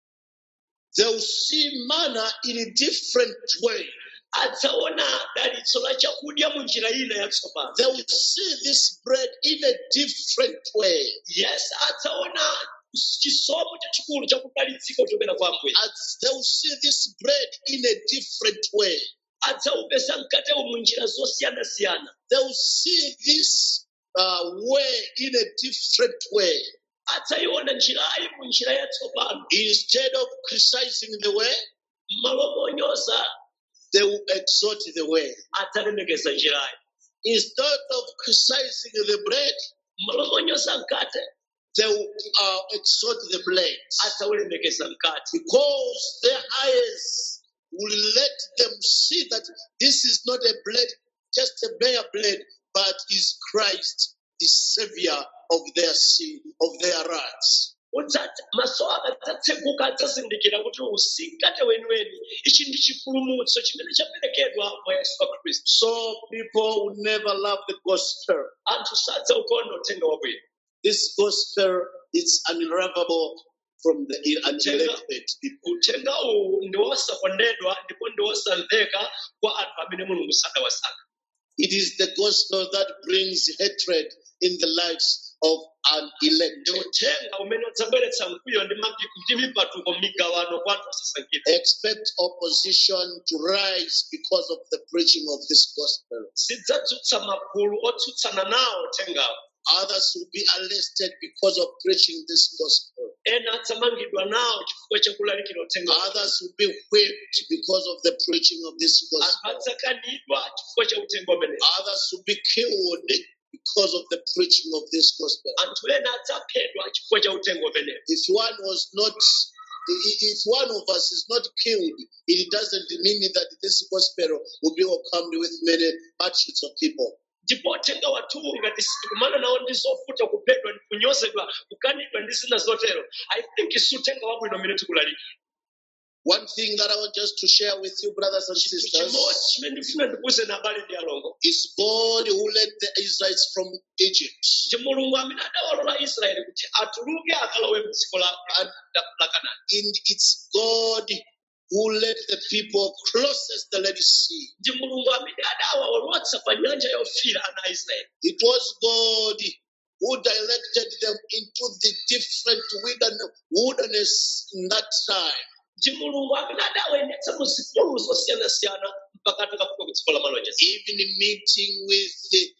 S1: They will see manna in a different way.
S4: Adzaona dalitso la chakudya mu njira ina yatsopano.
S1: They will see this bread in a different way.
S4: Yes, adzaona chisomo chachikulu chakudalitsika kuchokera kwa Ambuye.
S1: As they will see this bread in a different way.
S4: Adzaupeza mkatewo mu njira zosiyana-siyana.
S1: They will see this uh, way in a different way.
S4: Adzaiona njirayi mu njira yatsopano.
S1: Instead of criticizing the way,
S4: Malo monyoza
S1: they will exalt the way.
S4: adzalemekeza njirayi.
S1: Instead of criticizing the bread,
S4: Malo monyoza mkate
S1: they will uh, exalt the blade.
S4: adzaulemekeza mkate.
S1: Because their eyes will let them see that this is not a blade, just a bare blade, but is Christ, the Savior of their sin, of their wrath.
S4: Udzati maso akadzatseguka adzazindikira kuti usikate weniweni ichi ndi chipulumutso chimene chaperekedwa mwa Yesu Khristu.
S1: So people will never love the gospel.
S4: Anthu sadzaukonda uthenga wabwino.
S1: This gospel is unlovable from the unelected people.
S4: Uthenga uwu ndi wosakondedwa ndipo ndi wosamveka kwa anthu amene Mulungu sadawasankha.
S1: It is the gospel that brings hatred in the lives of
S4: Ndi
S1: unelected.
S4: uthenga umene udzabweretsa mkwiyo ndi mapi- ndi mipatuko m'migawano kwa anthu osasankhidwa.
S1: Expect opposition to rise because of the preaching of this gospel.
S4: Zidzadzutsa magulu otsutsana nawo uthengawo.
S1: Others will be arrested because of preaching this gospel.
S4: Ena adzamangidwa nawo chifukwa chakulalikira uthengawo.
S1: Others will be whipped because of the preaching of this
S4: Anthu
S1: gospel.
S4: adzakanidwa chifukwa cha uthenga umene.
S1: Others will be killed because of the preaching of this gospel.
S4: Anthu ena adzaphedwa chifukwa cha uthenga umene.
S1: If one was not, i- if one of us is not killed, it doesn't mean that this gospel will be welcomed with many multitudes of people.
S4: Ndipo uthenga wathu ngati sitikumana nawo ndi zovuta kuphedwa ndi kunyozedwa kukanidwa ndi zina zotero, I think si uthenga wabwino umene tikulalikira.
S1: One thing that I want just to share with you, brothers and
S4: Chinthu
S1: sisters,
S4: chimodzi chimene ndifuna ndikuze na abale ndi alongo.
S1: is God who led the Israelites from Egypt.
S4: Ndi Mulungu amene adawalola Israeli kuti atuluke akalowe m'dziko la la- la Kanaani.
S1: And it's God who led the people closest the Red Sea.
S4: Ndi Mulungu amene adawawolotsa pa nyanja yofiira ana a Israeli.
S1: It was God who directed them into the different wildern- wilderness in that time.
S4: Ndi Mulungu amene adawayendetsa mu zipululu zosiyana-siyana mpaka atakafika ku dziko la malonjeza.
S1: Even meeting with the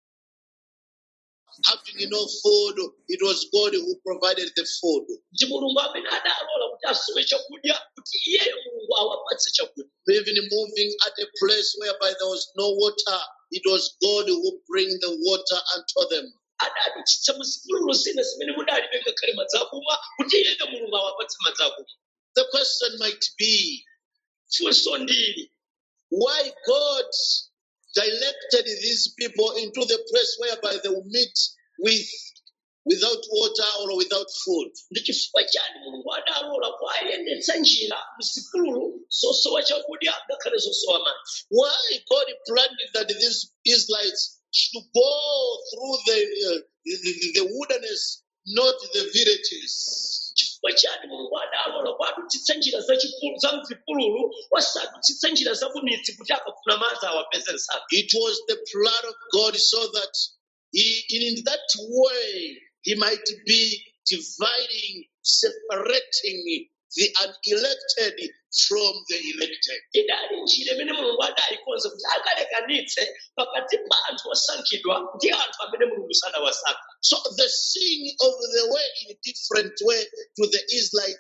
S1: having no food, it was God who provided the food.
S4: Ndi Mulungu amene adalola kuti asowe chakudya kuti iyeyo Mulungu awapatse chakudya.
S1: Even moving at a place whereby there was no water, it was God who bring the water unto them.
S4: Adadutsitsa mu zipululu zina zimene mudalibe ngakhale madzi akumwa kuti iyeyo Mulungu awapatse madzi akumwa.
S1: The question might be,
S4: Funso ndili
S1: why God directed these people into the place whereby they will meet with without water or without food?
S4: ndi chifukwa chani Mulungu adalola kuwayendetsa njira mu zipululu zosowa chakudya ngakhale zosowa madzi.
S1: Why God planned that these Israelites should go through the, uh, the, the wilderness, not the villages?
S4: Chifukwa chani Mulungu adalola kuwadutsitsa njira zachipululu za mzipululu wasadutsitsa njira za kumidzi kuti akafuna madzi awapeze nsanga.
S1: It was the plan of God so that he, in that way he might be dividing, separating the unelected from the elected.
S4: Idali njira imene Mulungu adayikonza kuti akalekanitse pakati pa anthu osankhidwa ndi anthu amene Mulungu sadawasankha.
S1: So the seeing of the way in a different way to the Israelites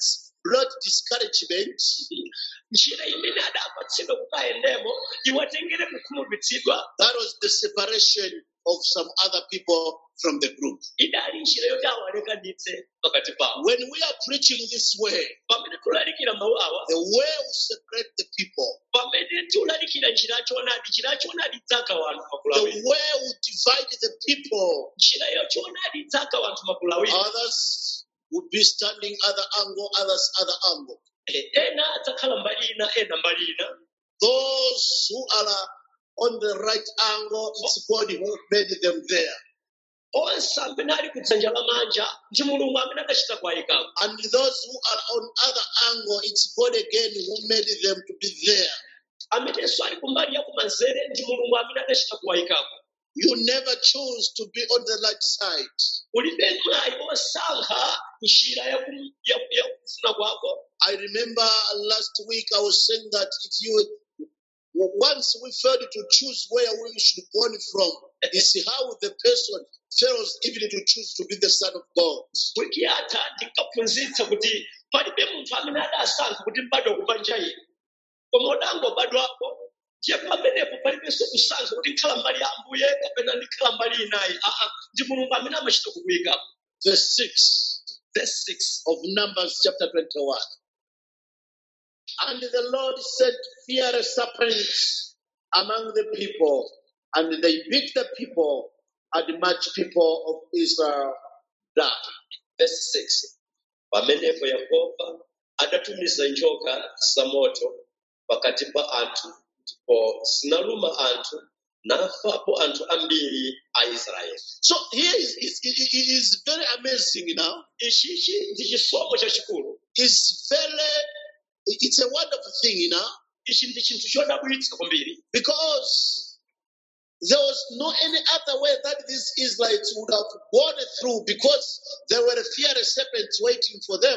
S1: brought discouragement,
S4: njira imene adapatsidwa kuti ayendemo iwatengere kukhumudwitsidwa
S1: that was the separation of some other people from the group.
S4: idali njira yoti awalekanitse pakati pawo.
S1: When we are preaching this way,
S4: Pamene tulalikira mawu awa,
S1: the way will separate the people.
S4: pamene tulalikira njira choonadi, njira choonadi idzaka wanthu magulu
S1: The
S4: awiri.
S1: way will divide the people.
S4: Njira yochoonadi idzaka wanthu magulu awiri.
S1: Others would be standing other angle, others other angle.
S4: Eh, ena adzakhala mbali ina, ena mbali ina.
S1: Those who are on the right angle, it's God who made them there.
S4: Onse amene ali kudzanja lamanja ndi mulungu amene adachita kuwayikako.
S1: And those who are on other angle, it's God again who made them to be there.
S4: Amenenso ali kumbali ya kumanzere ndi mulungu amene adachita kuwayikako.
S1: You never choose to be on the right side.
S4: Ulibe mwayi osankha njira ya kum- ya- ya kufuna kwako.
S1: I remember last week I was saying that if you once we failed to choose where we should go from, it's how the person fails even to choose to be the Son of God.
S4: Wiki yatha ndinkaphunzitsa kuti palibe munthu amene adasankha kuti mbadwa kupanja ine. Koma udangobadwapo, ndiye pamenepo palibenso kusankha kuti ndikhala mbali ya Ambuye kapena ndikhala mbali inayi. Aa, ndi mulungu amene amachita kukuyikapo.
S1: Verse six
S4: Verse six.
S1: of Numbers chapter twenty-one. And the Lord sent fierce serpents among the people, and they beat the people, and much people of Israel died.
S4: Verse six. Pamenepo Yehova adatumiza njoka zamoto pakati pa anthu ndipo zinaluma anthu nafapo anthu ambiri a Israeli.
S1: So here is, is, is, is very amazing now.
S4: Ichichi ndi chisomo chachikulu.
S1: It's very, it's a wonderful thing, you know,
S4: Ichi ndi chinthu chodabwitsa kwambiri.
S1: because there was no any other way that these Israelites would have gone through, because there were fierce serpents waiting for them.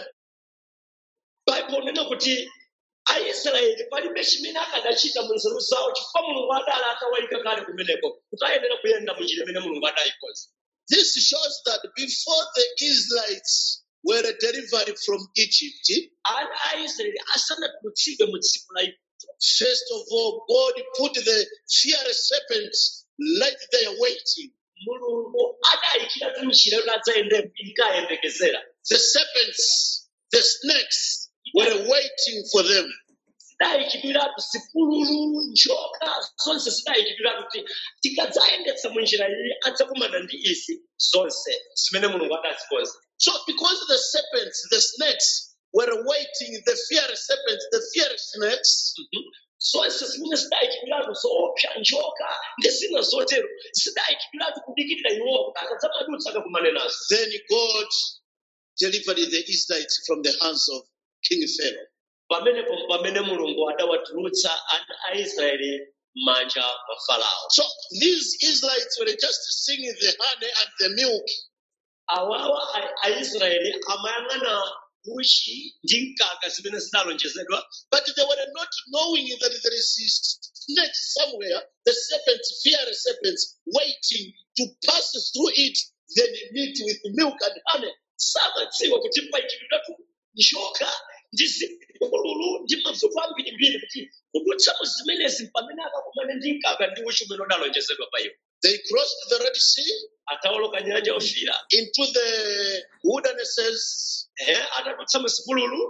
S4: Bible nena kuti Aisraeli palibe chimene akadachita mu nzeru zawo chifukwa mulungu adala atawayika kale kumeneko kuti ayenera kuyenda mu njira imene mulungu adayikonza.
S1: This shows that before the Israelites were delivered from Egypt,
S4: Ana Aisraeli asanatulutsidwe mu tsiku la Igupto.
S1: first of all, God put the fierce serpents right there waiting.
S4: Mulungu adayikiratu njira yoti adzayende inkayembekezera.
S1: The serpents, the snakes were waiting for them.
S4: Zidayikidwiratu zipululu, njoka zonse zidayikidwiratu kuti tikadzayendetsa mu njira iyi adzakumana ndi izi zonse zimene mulungu adazikonza.
S1: So, because the serpents, the snakes were waiting, the fierce serpents, the fierce snakes,
S4: Zonse zimene zidayikidwiratu zoopsa njoka ndi zina zotero zidayikidwiratu kudikirira iwowo kuti akadzamadutsa akakumane nazo.
S1: then God delivered the Israelites from the hands of King Pharaoh.
S4: Pamenepo pamene mulungu adawatulutsa ana a Israeli m'manja mwa Farao.
S1: So, these Israelites were just singing the honey and the milk.
S4: Awawa a- Aisraeli amayang'ana uchi ndi mkaka zimene zinalonjezedwa,
S1: But they were not knowing that there is snake somewhere, the serpents, fierce serpents, waiting to pass through it, then meet with milk and honey.
S4: samadziwa kuti payikidwiratu njoka ndi zipululu ndi mavuto ambirimbiri kuti kudutsa mu zimenezi pamene akakumane ndi mkaka ndi uchi umene udalonjezedwa pa iwo.
S1: They crossed the Red Sea
S4: Atawoloka nyanja yofiira,
S1: into the wildernesses.
S4: ehe, atadutsa mu zipululu,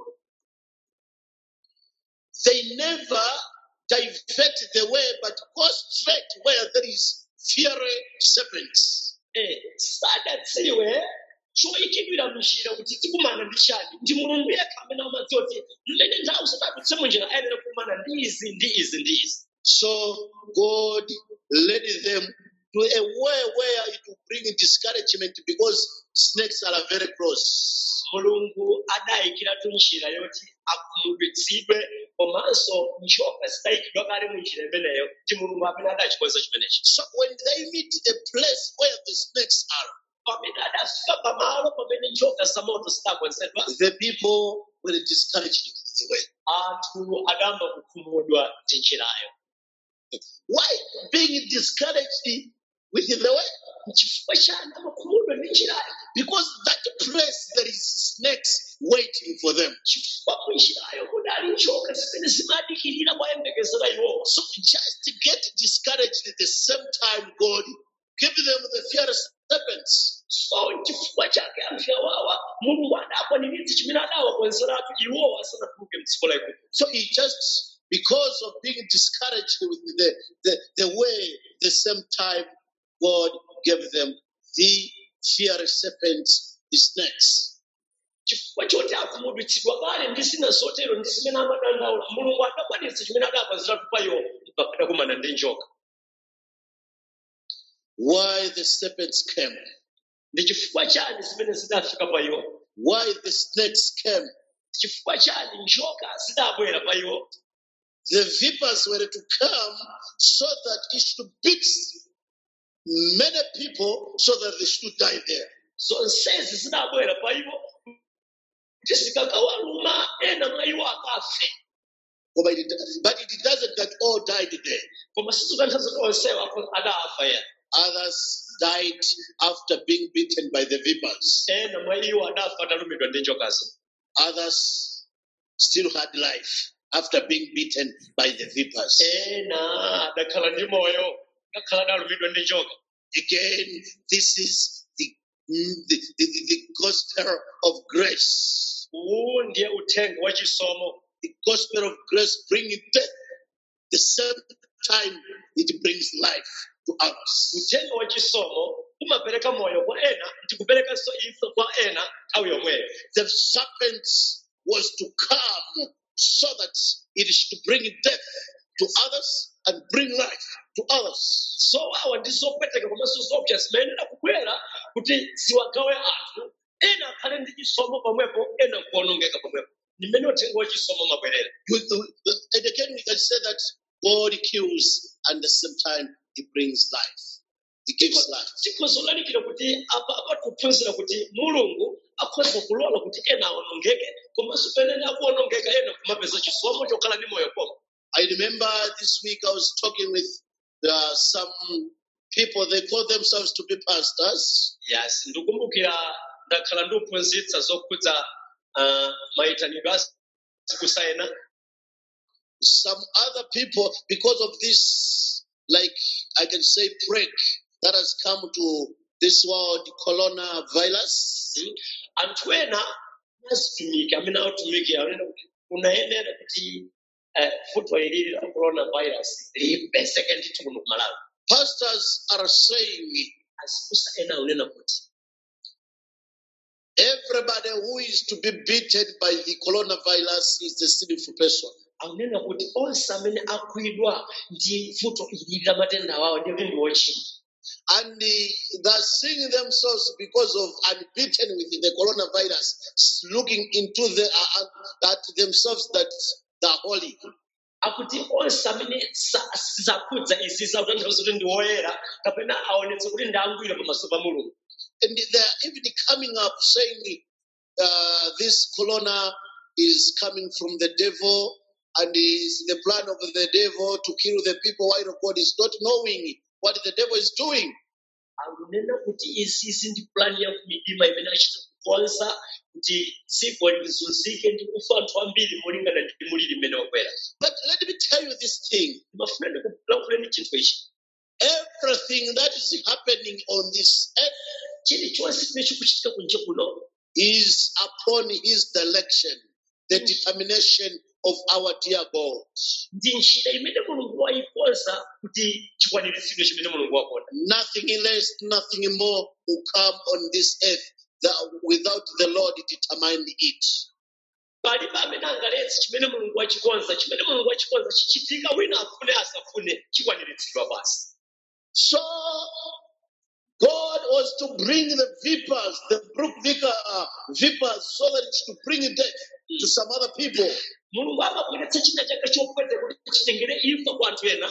S1: They never divert the way, but go straight where there is fiery serpents.
S4: eh, sadadziwe choyikidwira munjira kuti tikumana ndi chani. Ndi mulungu yekha amene amadziwa kuti mmene nthawi zitadutse munjira ayenera kukumana ndi izi ndi izi ndi izi.
S1: So God led them to a way where it will bring discouragement, because snakes are very close.
S4: Mulungu adayikiratu njira yoti akhumudwitsidwe komanso njoka zidayikidwa kale mu njira imeneyo ndi mulungu amene adachikonza chimenechi.
S1: So when they meet a place where the snakes are,
S4: Pamene adafika pamalo pamene njoka zamoto zidakonzedwa,
S1: the people were discouraged with the way.
S4: anthu adamba kukhumudwa ndi njirayo.
S1: Why being discouraged with the way?
S4: Chifukwa chani amakhumudwa ndi njirayo?
S1: Because that place there is snakes waiting for them.
S4: Chifukwa kusakhirira kwayembekezera iwowa.
S1: So just to get discouraged at the same time, God give them the fear of serpents.
S4: So chifukwa chake anthu awawa mulungu adakwaniritsa chimene adawakonzeratu iwowa asanatuluke mdziko la Igupto.
S1: So he just, because of being discouraged with the, the, the way, the same time, God gave them the fiery serpents, the snakes.
S4: Chifukwa choti akumudwitsidwa kale ndi zina zotero ndi zimene amadandaula mulungu adakwaniritsa chimene adakonzeratu pa iwo mpaka adakumana ndi njoka.
S1: Why the serpents came?
S4: Ndi chifukwa chani zimene zidafika pa iwo?
S1: Why the snakes came?
S4: Chifukwa chani njoka zidabwera pa iwo?
S1: The vipers were to come so that it should beat many people so that they should die there.
S4: So nsezi zidabwera pa iwo kuti zikakawaluma ena mwa iwo akafe.
S1: But it, but it doesn't that all died there.
S4: Koma sizikanthaza onsewa adafa ya.
S1: Others died after being beaten by the vipers.
S4: Ena mwa iwo adafa atalumidwa ndi njokazo.
S1: Others still had life after being beaten by the vipers.
S4: Ena adakhala ndi moyo adakhala adalumidwa ndi njoka.
S1: Again, this is the, the, the, the gospel of grace.
S4: Uwu ndiye uthenga wa chisomo.
S1: The gospel of grace brings death. The same time it brings life to others.
S4: Uthenga wa chisomo umapereka moyo kwa ena ndi kupereka so ifa kwa ena nthawi yomweyo.
S1: The serpent was to come so that it is to bring death to others and bring life to others.
S4: So awa ndi zopeteka komanso zopsa zimayenera kubwera kuti ziwagawe anthu ena akhale ndi chisomo pamwepo ena kuonongeka pamwepo. Nimene uthenga wa chisomo mabwerera.
S1: And again we can say that God kills and at the same time he brings life. He gives life.
S4: Tikuzolalikira kuti apa apatuphunzira kuti mulungu akhoza kulola kuti ena aonongeke komanso pamene akuonongeka ena kumapeza chisomo chokhala ndi moyo koma.
S1: I remember this week I was talking with uh, some people, they call themselves to be pastors.
S4: Yes, ndikumbukira ndakhala ndiuphunzitsa zokhudza uh, maitanidwe asikusayena.
S1: Some other people, because of this, like I can say, plague that has come to this world, coronavirus.
S4: Anthu ena asitumiki amene autumiki anena kuti unayenera kuti futwa ilili la coronavirus lipeseke ndithu kuno kumalawi.
S1: Pastors are saying
S4: asikusayena unena kuti
S1: everybody who is to be beaten by the coronavirus is a sinful person.
S4: Aunena kuti onse amene akwidwa ndi futo ilili la matenda awawo ndi ndi wochimwa.
S1: And the, they're seeing themselves because of unbeaten with the coronavirus, looking into the uh, uh, at themselves that they're holy.
S4: Akuti onse amene sizakhudza izi zakutanthauza kuti ndi woyera kapena aonetse kuti ndi angwiro pamaso pa Mulungu.
S1: And they're even coming up saying uh, this corona is coming from the devil and is the plan of the devil to kill the people while God is not knowing what the devil is doing.
S4: Akunena kuti izi izi ndi plan ya kumidima imene achita kukonza kuti dziko lizunzike ndi kufa anthu ambiri molingana ndi muliri mmene wakwera.
S1: But let me tell you this thing.
S4: Mafuna ndikulankhuleni chinthu ichi.
S1: Everything that is happening on this earth
S4: chilichonse chimene chikuchitika kunja kuno
S1: is upon his direction, the determination of our dear God.
S4: Ndi njira imene Mulungu wayikonza kuti chikwaniritsidwe chimene Mulungu wakonda.
S1: Nothing less, nothing more will come on this earth that without the Lord determine it.
S4: Palibe amene angaletse chimene Mulungu wachikonza, chimene Mulungu wachikonza chichitika wina afune asafune chikwaniritsidwa basi.
S1: So God was to bring the vipers, the brook vicar, uh, vipers, so that it's to bring death to some other people.
S4: Mulungu amabweretsa china chake chopwete kuti chitengere imfa kwa anthu ena.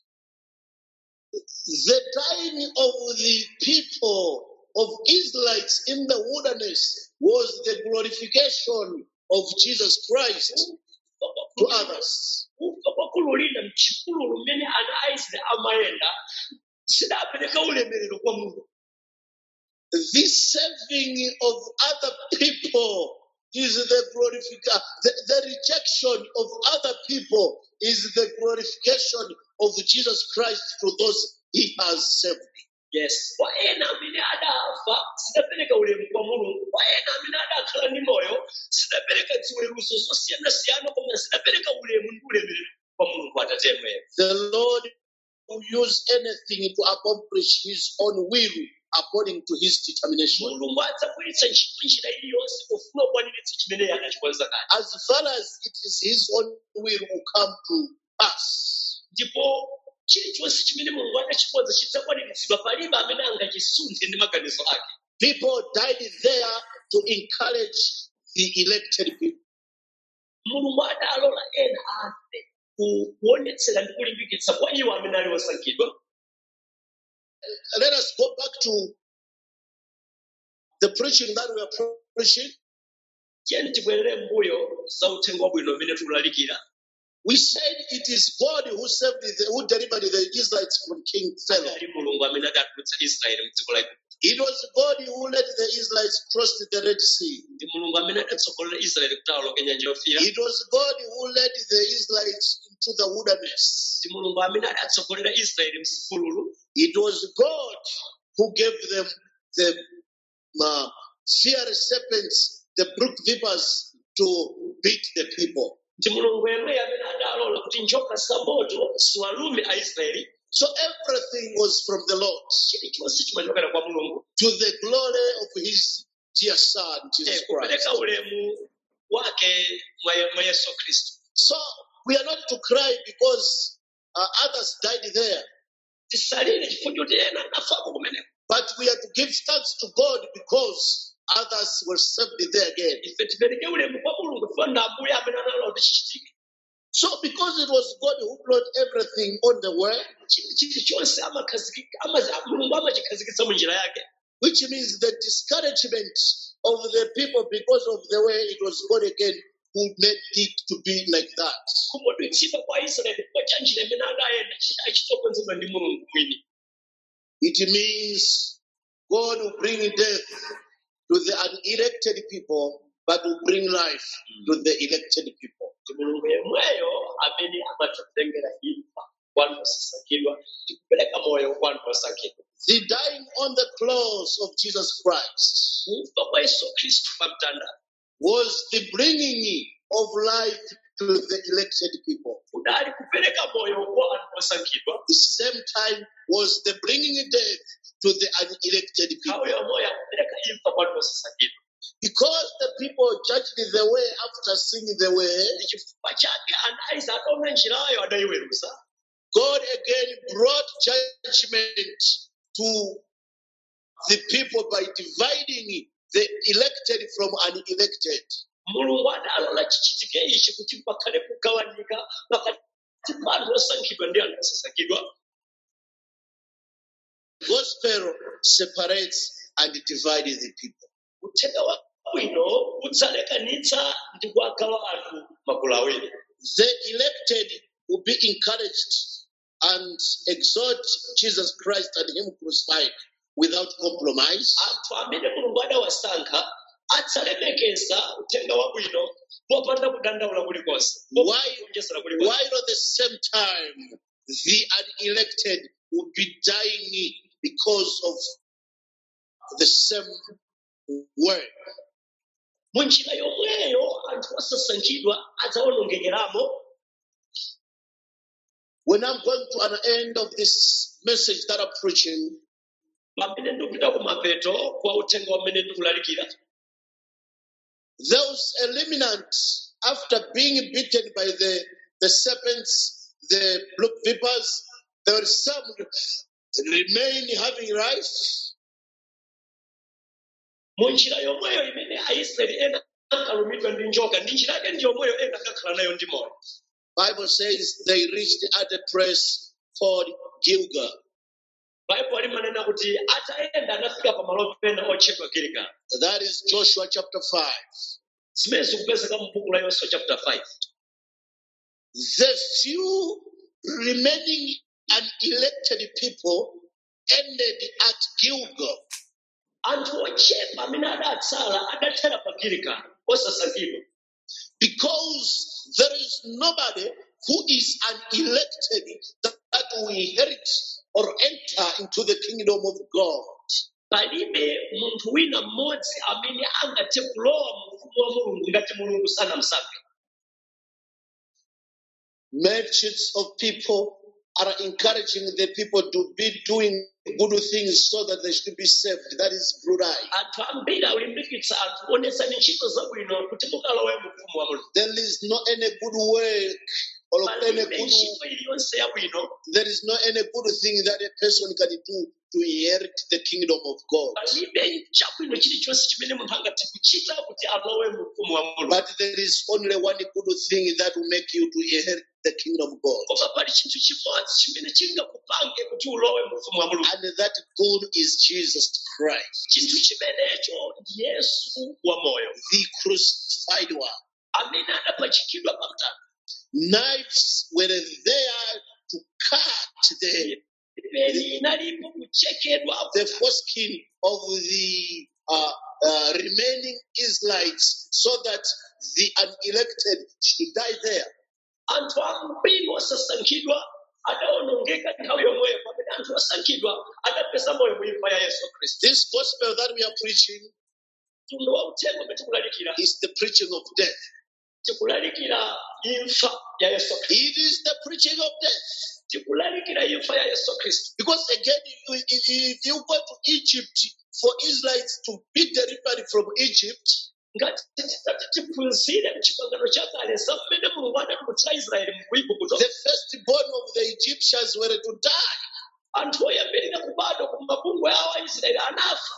S1: The dying of the people of Israelites in the wilderness was the glorification of Jesus Christ to others.
S4: Kufa kwakululira mchipululu mmene ana Aisraeli amayenda sidapereka ulemerero kwa Mulungu.
S1: This saving of other people is the glorification, the, the rejection of other people is the glorification of Jesus Christ to those he has saved.
S4: Yes. Kwa ena amene adafa sidapereka ulemu kwa mulungu. Kwa ena amene adakhala ndi moyo sidapereka ziweruzo zosiyana-siyana koma sidapereka ulemu ndi ulemerero kwa mulungu atate yemweyo.
S1: The Lord will use anything to accomplish his own will according to his determination.
S4: Mulungu adzagwiritsa ntchito njira iliyonse pofuna kukwaniritsa chimene iye anachikonza kale.
S1: As far as it is his own will will come to pass.
S4: Ndipo chilichonse chimene mulungu anachikonza chidzakwaniritsidwa, palibe amene angachisunthe ndi maganizo ake.
S1: People died there to encourage the elected people.
S4: Mulungu adalola ena afe kuonetsera ndi kulimbikitsa kwa iwo amene ali osankhidwa.
S1: Let us go back to the preaching that we are preaching.
S4: Tiyeni tibwerere mbuyo za uthenga wabwino umene tikulalikira.
S1: We said it is God who saved the, who delivered the Israelites from King Pharaoh.
S4: Anali mulungu amene adatulutsa Israeli m'dziko la Igupto.
S1: It was God who led the Israelites cross the Red Sea.
S4: Ndi mulungu amene adatsogolera Israeli kuti awoloke nyanja yofiira.
S1: It was God who led the Israelites into the wilderness.
S4: Ndi mulungu amene adatsogolera Israeli m'chipululu.
S1: It was God who gave them the uh, fierce serpents, the brook vipers, to beat the people.
S4: Ndi mulungu yemwe amene adalola kuti njoka zamoto ziwalume Aisraeli.
S1: So everything was from the Lord,
S4: Chilichonse chimachokera kwa mulungu.
S1: to the glory of his dear Son, Jesus Christ.
S4: Kupereka ulemu wake mwa Yesu Kristo.
S1: So we are not to cry because uh, others died there,
S4: Tisalire chifukwa choti ena anafapo kumeneko.
S1: but we are to give thanks to God because others were saved there again.
S4: Ife tipereke ulemu kwa mulungu chifukwa ndi Ambuye amene analola kuti chichitike.
S1: So because it was God who brought everything on the way,
S4: Chilichonse amakhazikika amazi- mulungu amachikhazikitsa mu njira yake.
S1: which means the discouragement of the people because of the way it was God again who made it to be like that.
S4: Kumudwitsidwa kwa Israeli chifukwa cha njira imene adayenda achitokonzedwa ndi mulungu mwini.
S1: It means God will bring death to the unelected people, but will bring life to the elected people.
S4: Ndi mulungu yemweyo amene amatitengera imfa kwa anthu osasankhidwa ndi kupereka moyo kwa anthu osankhidwa.
S1: The dying on the cross of Jesus Christ
S4: Kufa kwa Yesu Kristu pa mtanda
S1: was the bringing of life to the elected people.
S4: kudali kupereka moyo kwa anthu osankhidwa.
S1: The same time was the bringing death to the unelected people.
S4: Nthawi yomweyo akupereka imfa kwa anthu osasankhidwa.
S1: Because the people judged the way after seeing the way,
S4: Ndi chifukwa chake anaiza ataona njirayo adayiweruza.
S1: God again brought judgment to the people by dividing the elected from unelected.
S4: Mulungu adalola chichitike ichi kuti pakhale kugawanika pakati pa anthu osankhidwa ndi anthu osasankhidwa.
S1: Gospel separates and divides the people.
S4: Uthenga wabwino udzalekanitsa ndi kuwagawa anthu magulu awiri.
S1: The elected will be encouraged and exhort Jesus Christ and Him crucified without compromise.
S4: Anthu amene mulungu adawasankha adzalemekeza uthenga wabwino popanda kudandaula kulikonse, popanda
S1: Why-
S4: kuonjezera kulikonse.
S1: While at the same time, the unelected will be dying because of the same word.
S4: Mu njira yomweyo anthu osasankhidwa adzawonongekeramo.
S1: When I'm going to an end of this message that I'm preaching,
S4: Pamene ndikupita kumapeto kwa uthenga umene ndikulalikira,
S1: there was a remnant after being beaten by the, the serpents, the blood vipers, there were some remain having life.
S4: mu njira yomweyo imene Aisraeli ena ankalumidwa ndi njoka, ndi njira yake ndi yomweyo ena akakhala nayo ndi moyo.
S1: Bible says they reached at a place called Gilgal.
S4: Baibulo limanena kuti atayenda anafika pamalo pena otchedwa Gilgal.
S1: That is Joshua chapter five.
S4: Zimene zikupezeka mu buku la Yoswa chapter five.
S1: The few remaining unelected people ended at Gilgal.
S4: Anthu ochepa amene adatsala adathera pa Gilgal osasankhidwa.
S1: Because there is nobody who is unelected that, that will inherit or enter into the kingdom of God.
S4: palibe munthu wina mmodzi amene angathe kulowa mu ufumu wa mulungu ngati mulungu sanamusankhe.
S1: Multitudes of people are encouraging the people to be doing good things so that they should be saved. That is brutal.
S4: Anthu ambiri akulimbikitsa anthu kuonetsa ntchito zabwino kuti mukalowe mu ufumu wa mulungu.
S1: There is no any good work or any
S4: Palibe
S1: good.
S4: ntchito iliyonse yabwino.
S1: There is no any good thing that a person can do to inherit the kingdom of God.
S4: Palibe chabwino chilichonse chimene munthu angathe kuchita kuti alowe mu ufumu wa mulungu.
S1: But there is only one good thing that will make you to inherit the kingdom of God.
S4: Koma pali chinthu chimodzi chimene chingakupange kuti ulowe mu ufumu wa mulungu.
S1: And that good is Jesus Christ,
S4: Chinthu chimenecho ndi Yesu wamoyo,
S1: the crucified one.
S4: amene adapachikidwa pa mtanda.
S1: Knives were there to cut the,
S4: Peni inalipo kuchekedwa
S1: the foreskin of the uh, uh, remaining Israelites so that the unelected should die there.
S4: anthu ambiri osasankhidwa adawonongeka nthawi yomweyo pamene anthu osankhidwa adapeza moyo mu imfa ya Yesu Khristu.
S1: This gospel that we are preaching
S4: Mtundu wa uthenga umene tikulalikira
S1: is the preaching of death.
S4: tikulalikira imfa ya Yesu Khristu.
S1: It is the preaching of death.
S4: Tikulalikira imfa ya Yesu Khristu.
S1: Because again, if if- if you go to Egypt for Israelites to be delivered from Egypt,
S4: Ngati titati tiphunzire m'chipangano chakale za mmene Mulungu anatulutsa Israeli mu Igupto,
S1: the firstborn of the Egyptians were to die.
S4: anthu oyambirira kubadwa ku mabungwe awo a Israeli anafa.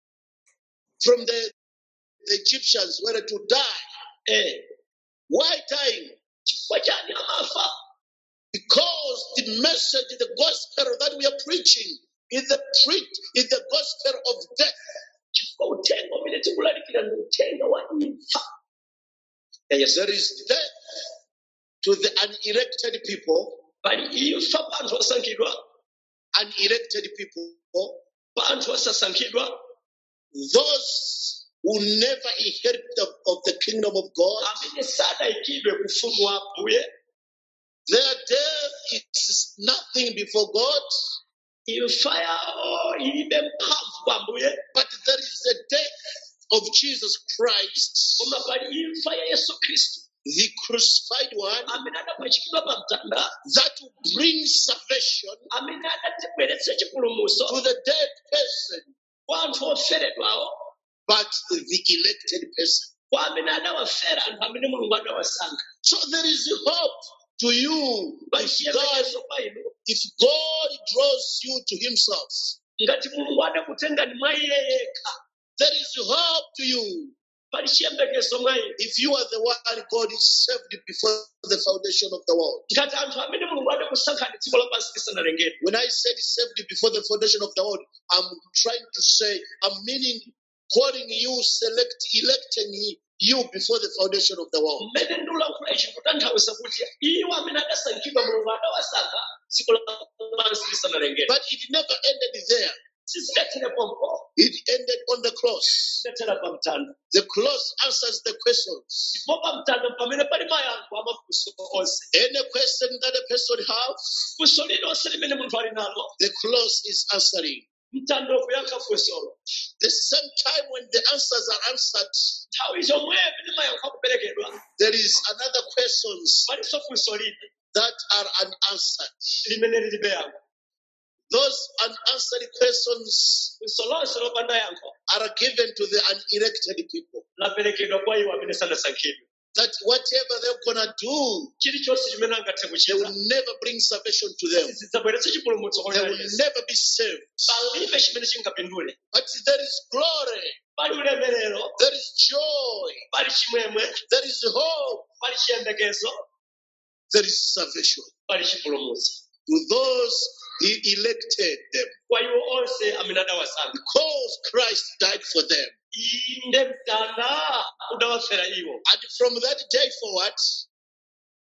S1: From the, the Egyptians were to die.
S4: Eh,
S1: Why dying?
S4: chifukwa chani amafa?
S1: Because the message, the gospel that we are preaching is the pre- is the gospel of death.
S4: Chifukwa uthenga umene tikulalikira ndi uthenga wa imfa ya Yesu.
S1: There is death to the unelected people,
S4: Pali imfa pa anthu osankhidwa,
S1: unelected people,
S4: pa anthu osasankhidwa,
S1: those who never inherit the, of the kingdom of God.
S4: amene sadayikidwe ku ufumu wa Ambuye.
S1: Their death is nothing before God,
S4: Imfa yawo ilibe mphamvu kwa Ambuye,
S1: but there is a death of Jesus Christ,
S4: koma pali imfa ya Yesu Khristu
S1: the crucified one,
S4: amene adapachikidwa pa mtanda,
S1: that will bring salvation
S4: amene adatibweretsa chipulumutso
S1: to the dead person,
S4: kwa anthu oferedwawo,
S1: but the elected person.
S4: kwa amene adawafera anthu amene Mulungu adawasankha.
S1: So there is hope to you
S4: Pali
S1: if God,
S4: chiyembekezo kwa inu
S1: if God draws you to Himself.
S4: ngati Mulungu adakutengani mwa Iye yekha.
S1: There is hope to you
S4: Pali chiyembekezo mwa inu
S1: if you are the one God is saved before the foundation of the world.
S4: ngati anthu amene Mulungu adakusankhani dziko lapansi lisanalengedwe.
S1: When I said saved before the foundation of the world, I'm trying to say, I'm meaning calling you, select, electing you before the foundation of the world.
S4: Mmene ndikulankhula ichi kutanthauza kuti iwo amene adasankhidwa Mulungu adawasankha dziko lapansi lisanalengedwe.
S1: But it never ended there.
S4: Sizidathera pompo,
S1: It ended on the cross.
S4: zidathera pa mtanda.
S1: The cross answers the questions.
S4: Ndipo pa mtanda pamene pali mayankho amafunso onse.
S1: Any question that a person has,
S4: Funso lililonse limene munthu ali nalo,
S1: the cross is answering.
S4: mtanda ukuyankha funsolo.
S1: The same time when the answers are answered,
S4: Nthawi zomwe pamene mayankho akuperekedwa,
S1: there is another questions
S4: palinso funso lina
S1: that are unanswered.
S4: limene lilibe yankho.
S1: Those unanswered questions
S4: Funso lonse lopanda yankho
S1: are given to the unelected people.
S4: laperekedwa kwa iwo amene sanasankhidwe.
S1: That whatever they're gonna do,
S4: Chilichonse chimene angathe
S1: they
S4: kuchita
S1: will never bring salvation to them.
S4: sizidzabweretsa chipulumutso kwa
S1: They
S4: iwo
S1: will
S4: aliyense.
S1: never be saved.
S4: Palibe chimene chingapindule.
S1: But there is glory,
S4: Pali ulemerero,
S1: there is joy,
S4: pali chimwemwe,
S1: there is hope,
S4: pali chiyembekezo,
S1: there is salvation
S4: pali chipulumutso.
S1: to those He elected them
S4: Kwa iwo onse amene adawasankha.
S1: because Christ died for them.
S4: Inde mtanda udawafera iwo.
S1: And from that day forward,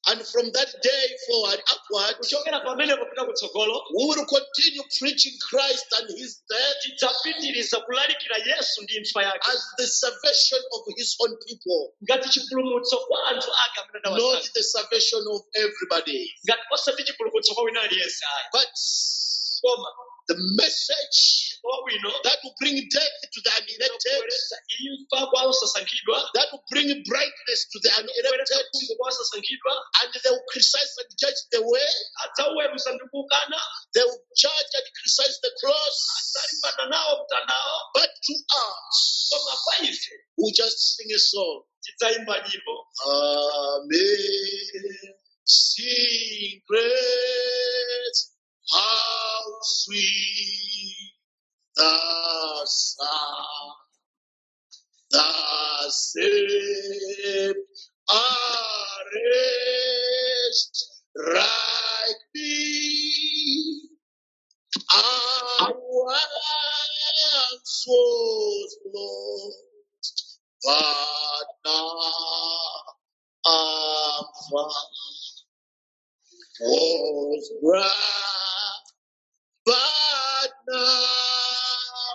S1: And from that day forward, upward,
S4: kuchokera pamenepo kupita kutsogolo
S1: we will continue preaching Christ and his death
S4: tidzapitiriza kulalikira Yesu ndi imfa yake
S1: as the salvation of his own people,
S4: ngati chipulumutso kwa anthu ake amene
S1: not
S4: anawasankha,
S1: the salvation of everybody.
S4: ngati osati chipulumutso kwa wina aliyense ayi.
S1: But
S4: Koma
S1: the message
S4: wabwino
S1: that will bring death to the unelected,
S4: kubweretsa imfa kwa osasankhidwa,
S1: that will bring brightness to the
S4: kubweretsa
S1: unelected,
S4: fungo kwa osasankhidwa,
S1: and they will criticize and judge the way,
S4: adzaweruza ndi kukana,
S1: they will judge and criticize the cross.
S4: adzalimbana nawo mtanawo.
S1: But to us,
S4: Koma kwa ife
S1: who just sing a song,
S4: tidzayimba nyimbo.
S1: amazing grace, how sweet the sound that saved a wretch like me. I once was lost, but now I'm found. Was bright, but now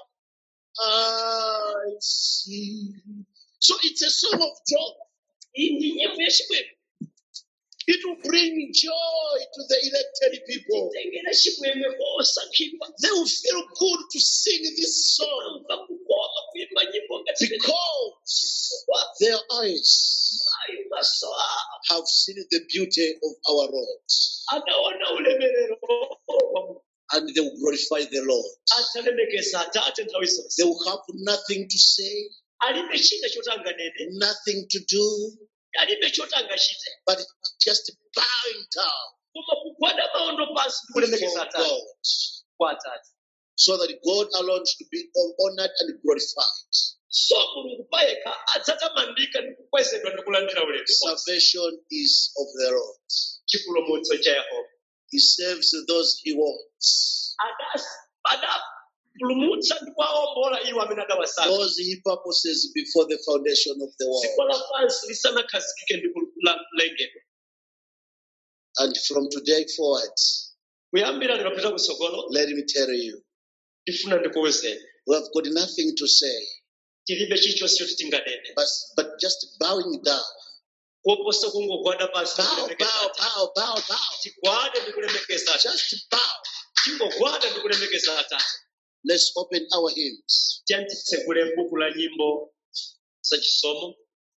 S1: I see. So it's a song of joy.
S4: Iyi ndi nyimbo yachimwemwe.
S1: It will bring joy to the elected people.
S4: Itengera chimwemwe kwa osankhidwa.
S1: They will feel good to sing this song
S4: Amva kukoma kuimba nyimbo ngati imeneyi.
S1: because their eyes
S4: Ayi maso awo
S1: have seen the beauty of our Lord,
S4: anaona ulemerero wa Mulungu.
S1: and they will glorify the Lord.
S4: Adzalemekeza Atate nthawi zonse.
S1: They will have nothing to say,
S4: Alibe china choti anganene,
S1: nothing to do,
S4: alibe choti angachite.
S1: but just bowing down
S4: Koma kugwada maondo pansi ndi kulemekeza
S1: before
S4: Atate
S1: God,
S4: kwa Atate.
S1: so that God alone should be honored and glorified.
S4: So Mulungu payekha adzatamandika ndi kukwezedwa ndi kulandira ulemu.
S1: Salvation is of the Lord.
S4: Chipulumutso cha Yehova.
S1: He saves those he wants,
S4: Adasi adapulumutsa ndi kuwawombola iwo amene adawasankha.
S1: those he purposes before the foundation of the
S4: Dziko
S1: world.
S4: lapansi lisanakhazikike ndi kulengedwa.
S1: And from today forward,
S4: Kuyambira lero kupita kutsogolo,
S1: let me tell you,
S4: ndifuna ndikuwuzeni.
S1: we have got nothing to say,
S4: Tilibe chilichonse choti tinganene.
S1: but, but just bowing down.
S4: Koposa kungogwada pansi ndi
S1: Bow,
S4: kulemekeza
S1: bow,
S4: Atate.
S1: bow, bow, bow.
S4: Tigwade ndi kulemekeza Atate.
S1: Just bow.
S4: Tingogwada ndi kulemekeza Atate.
S1: Let's open our hymns.
S4: Tiyeni titsegule buku la nyimbo zachisomo.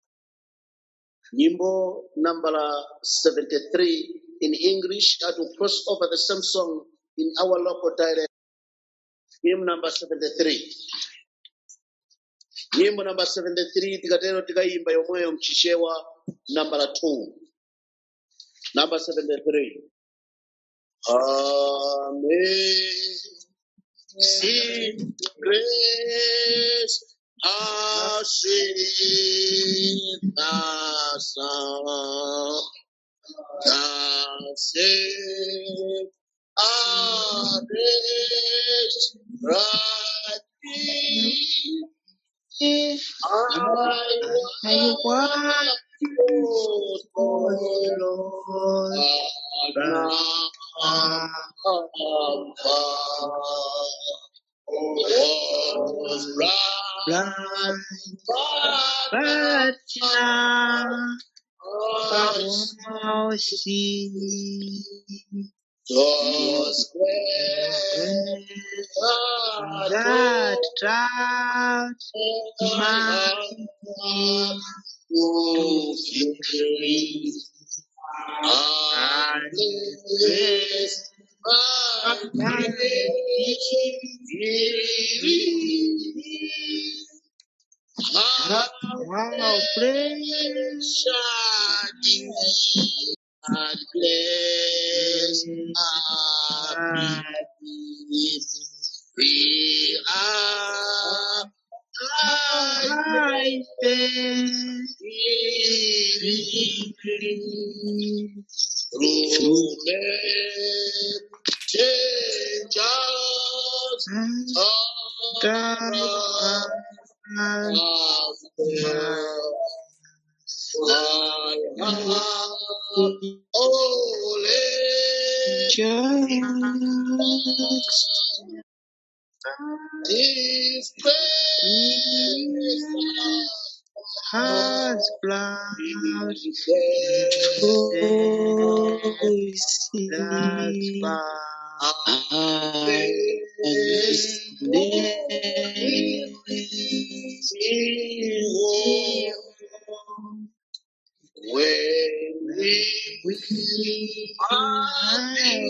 S1: Nyimbo number seventy-three in English, and we'll cross over the same song in our local dialect. Hymn number seventy-three. Nyimbo number seventy-three, tikatero tikaimba yomweyo mchishewa number two. Number seventy-three. Amazing grace, how sweet the sound that saved a wretch like me. I was Lord, but now I'm found. Was blind, but
S2: But now
S1: I
S2: I see
S1: was great.
S2: that touch my
S1: And this my
S2: how praise
S1: shining and bless our peace. We are
S2: I stand
S1: through men changes
S2: God
S1: of the world. I have only His grace
S2: has blood that's
S1: when we are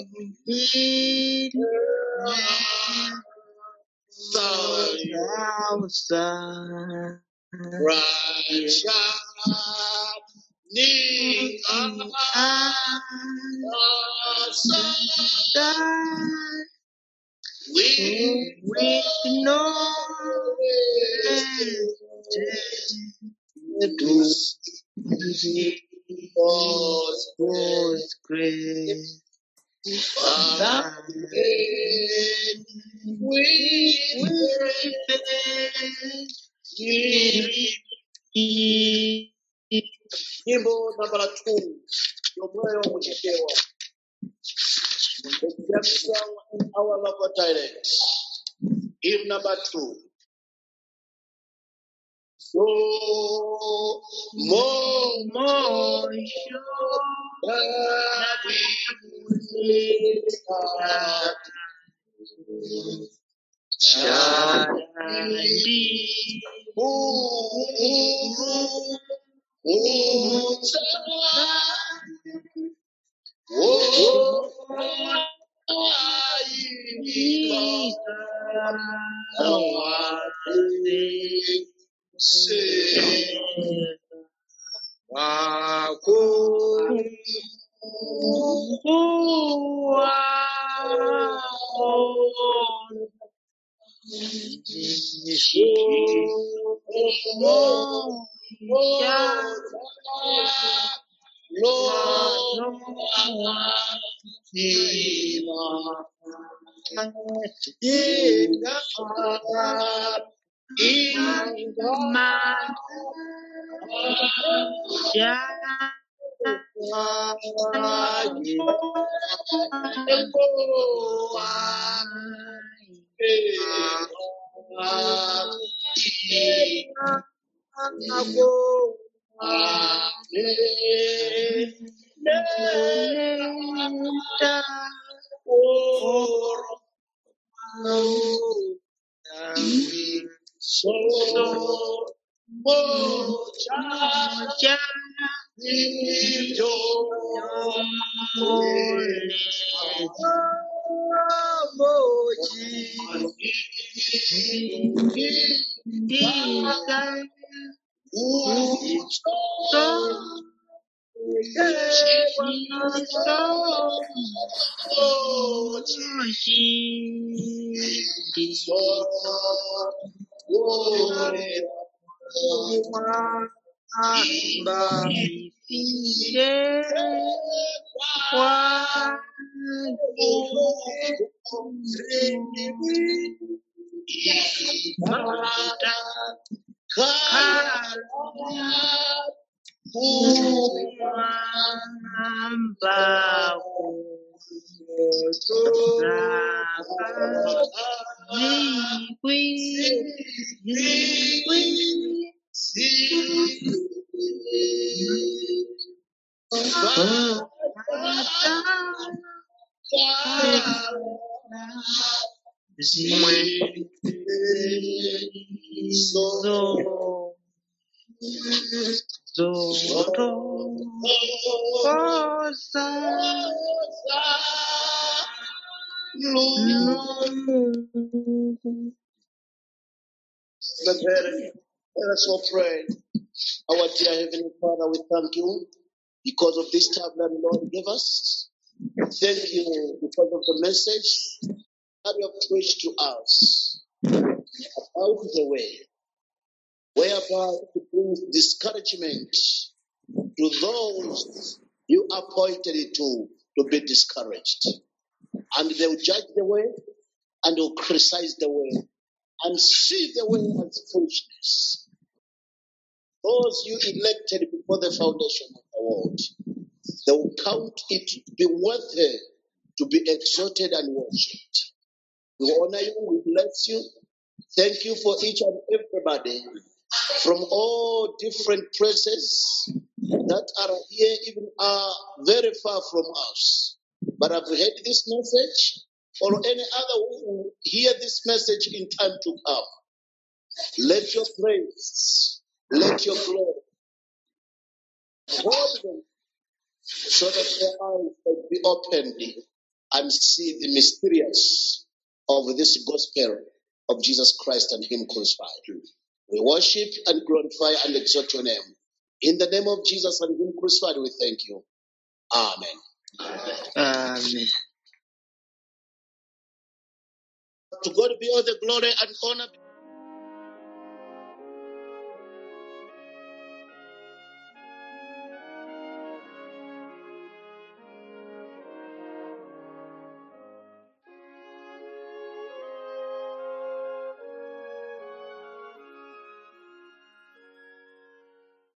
S2: outside.
S1: shining outside, we
S2: With no
S1: God's
S2: God's grace.
S1: Nyimbo number two, yomweyo muchikewa. Example our local dialect. Hymn number two. So more,
S2: More
S1: that we start
S2: shining.
S1: so much Let us all pray. Our dear Heavenly Father, we thank you because of this time that the Lord gave us. Thank you because of the message that you have preached to us about the way, whereby it brings discouragement to those you appointed to, to be discouraged. And they will judge the way and they will criticize the way and see the way as foolishness. those you elected before the foundation of the world. They will count it to be worthy to be exalted and worshipped. We honor you, we bless you. Thank you for each and everybody from all different places that are here, even are very far from us. But have heard this message, or any other who will hear this message in time to come. Let your praise, let your glory hold them so that their eyes will be opened and see the mysterious of this gospel of Jesus Christ and Him crucified. We worship and glorify and exalt your name. In the name of Jesus and Him crucified, we thank you. Amen.
S2: Amen.
S1: To God be all the glory and honor.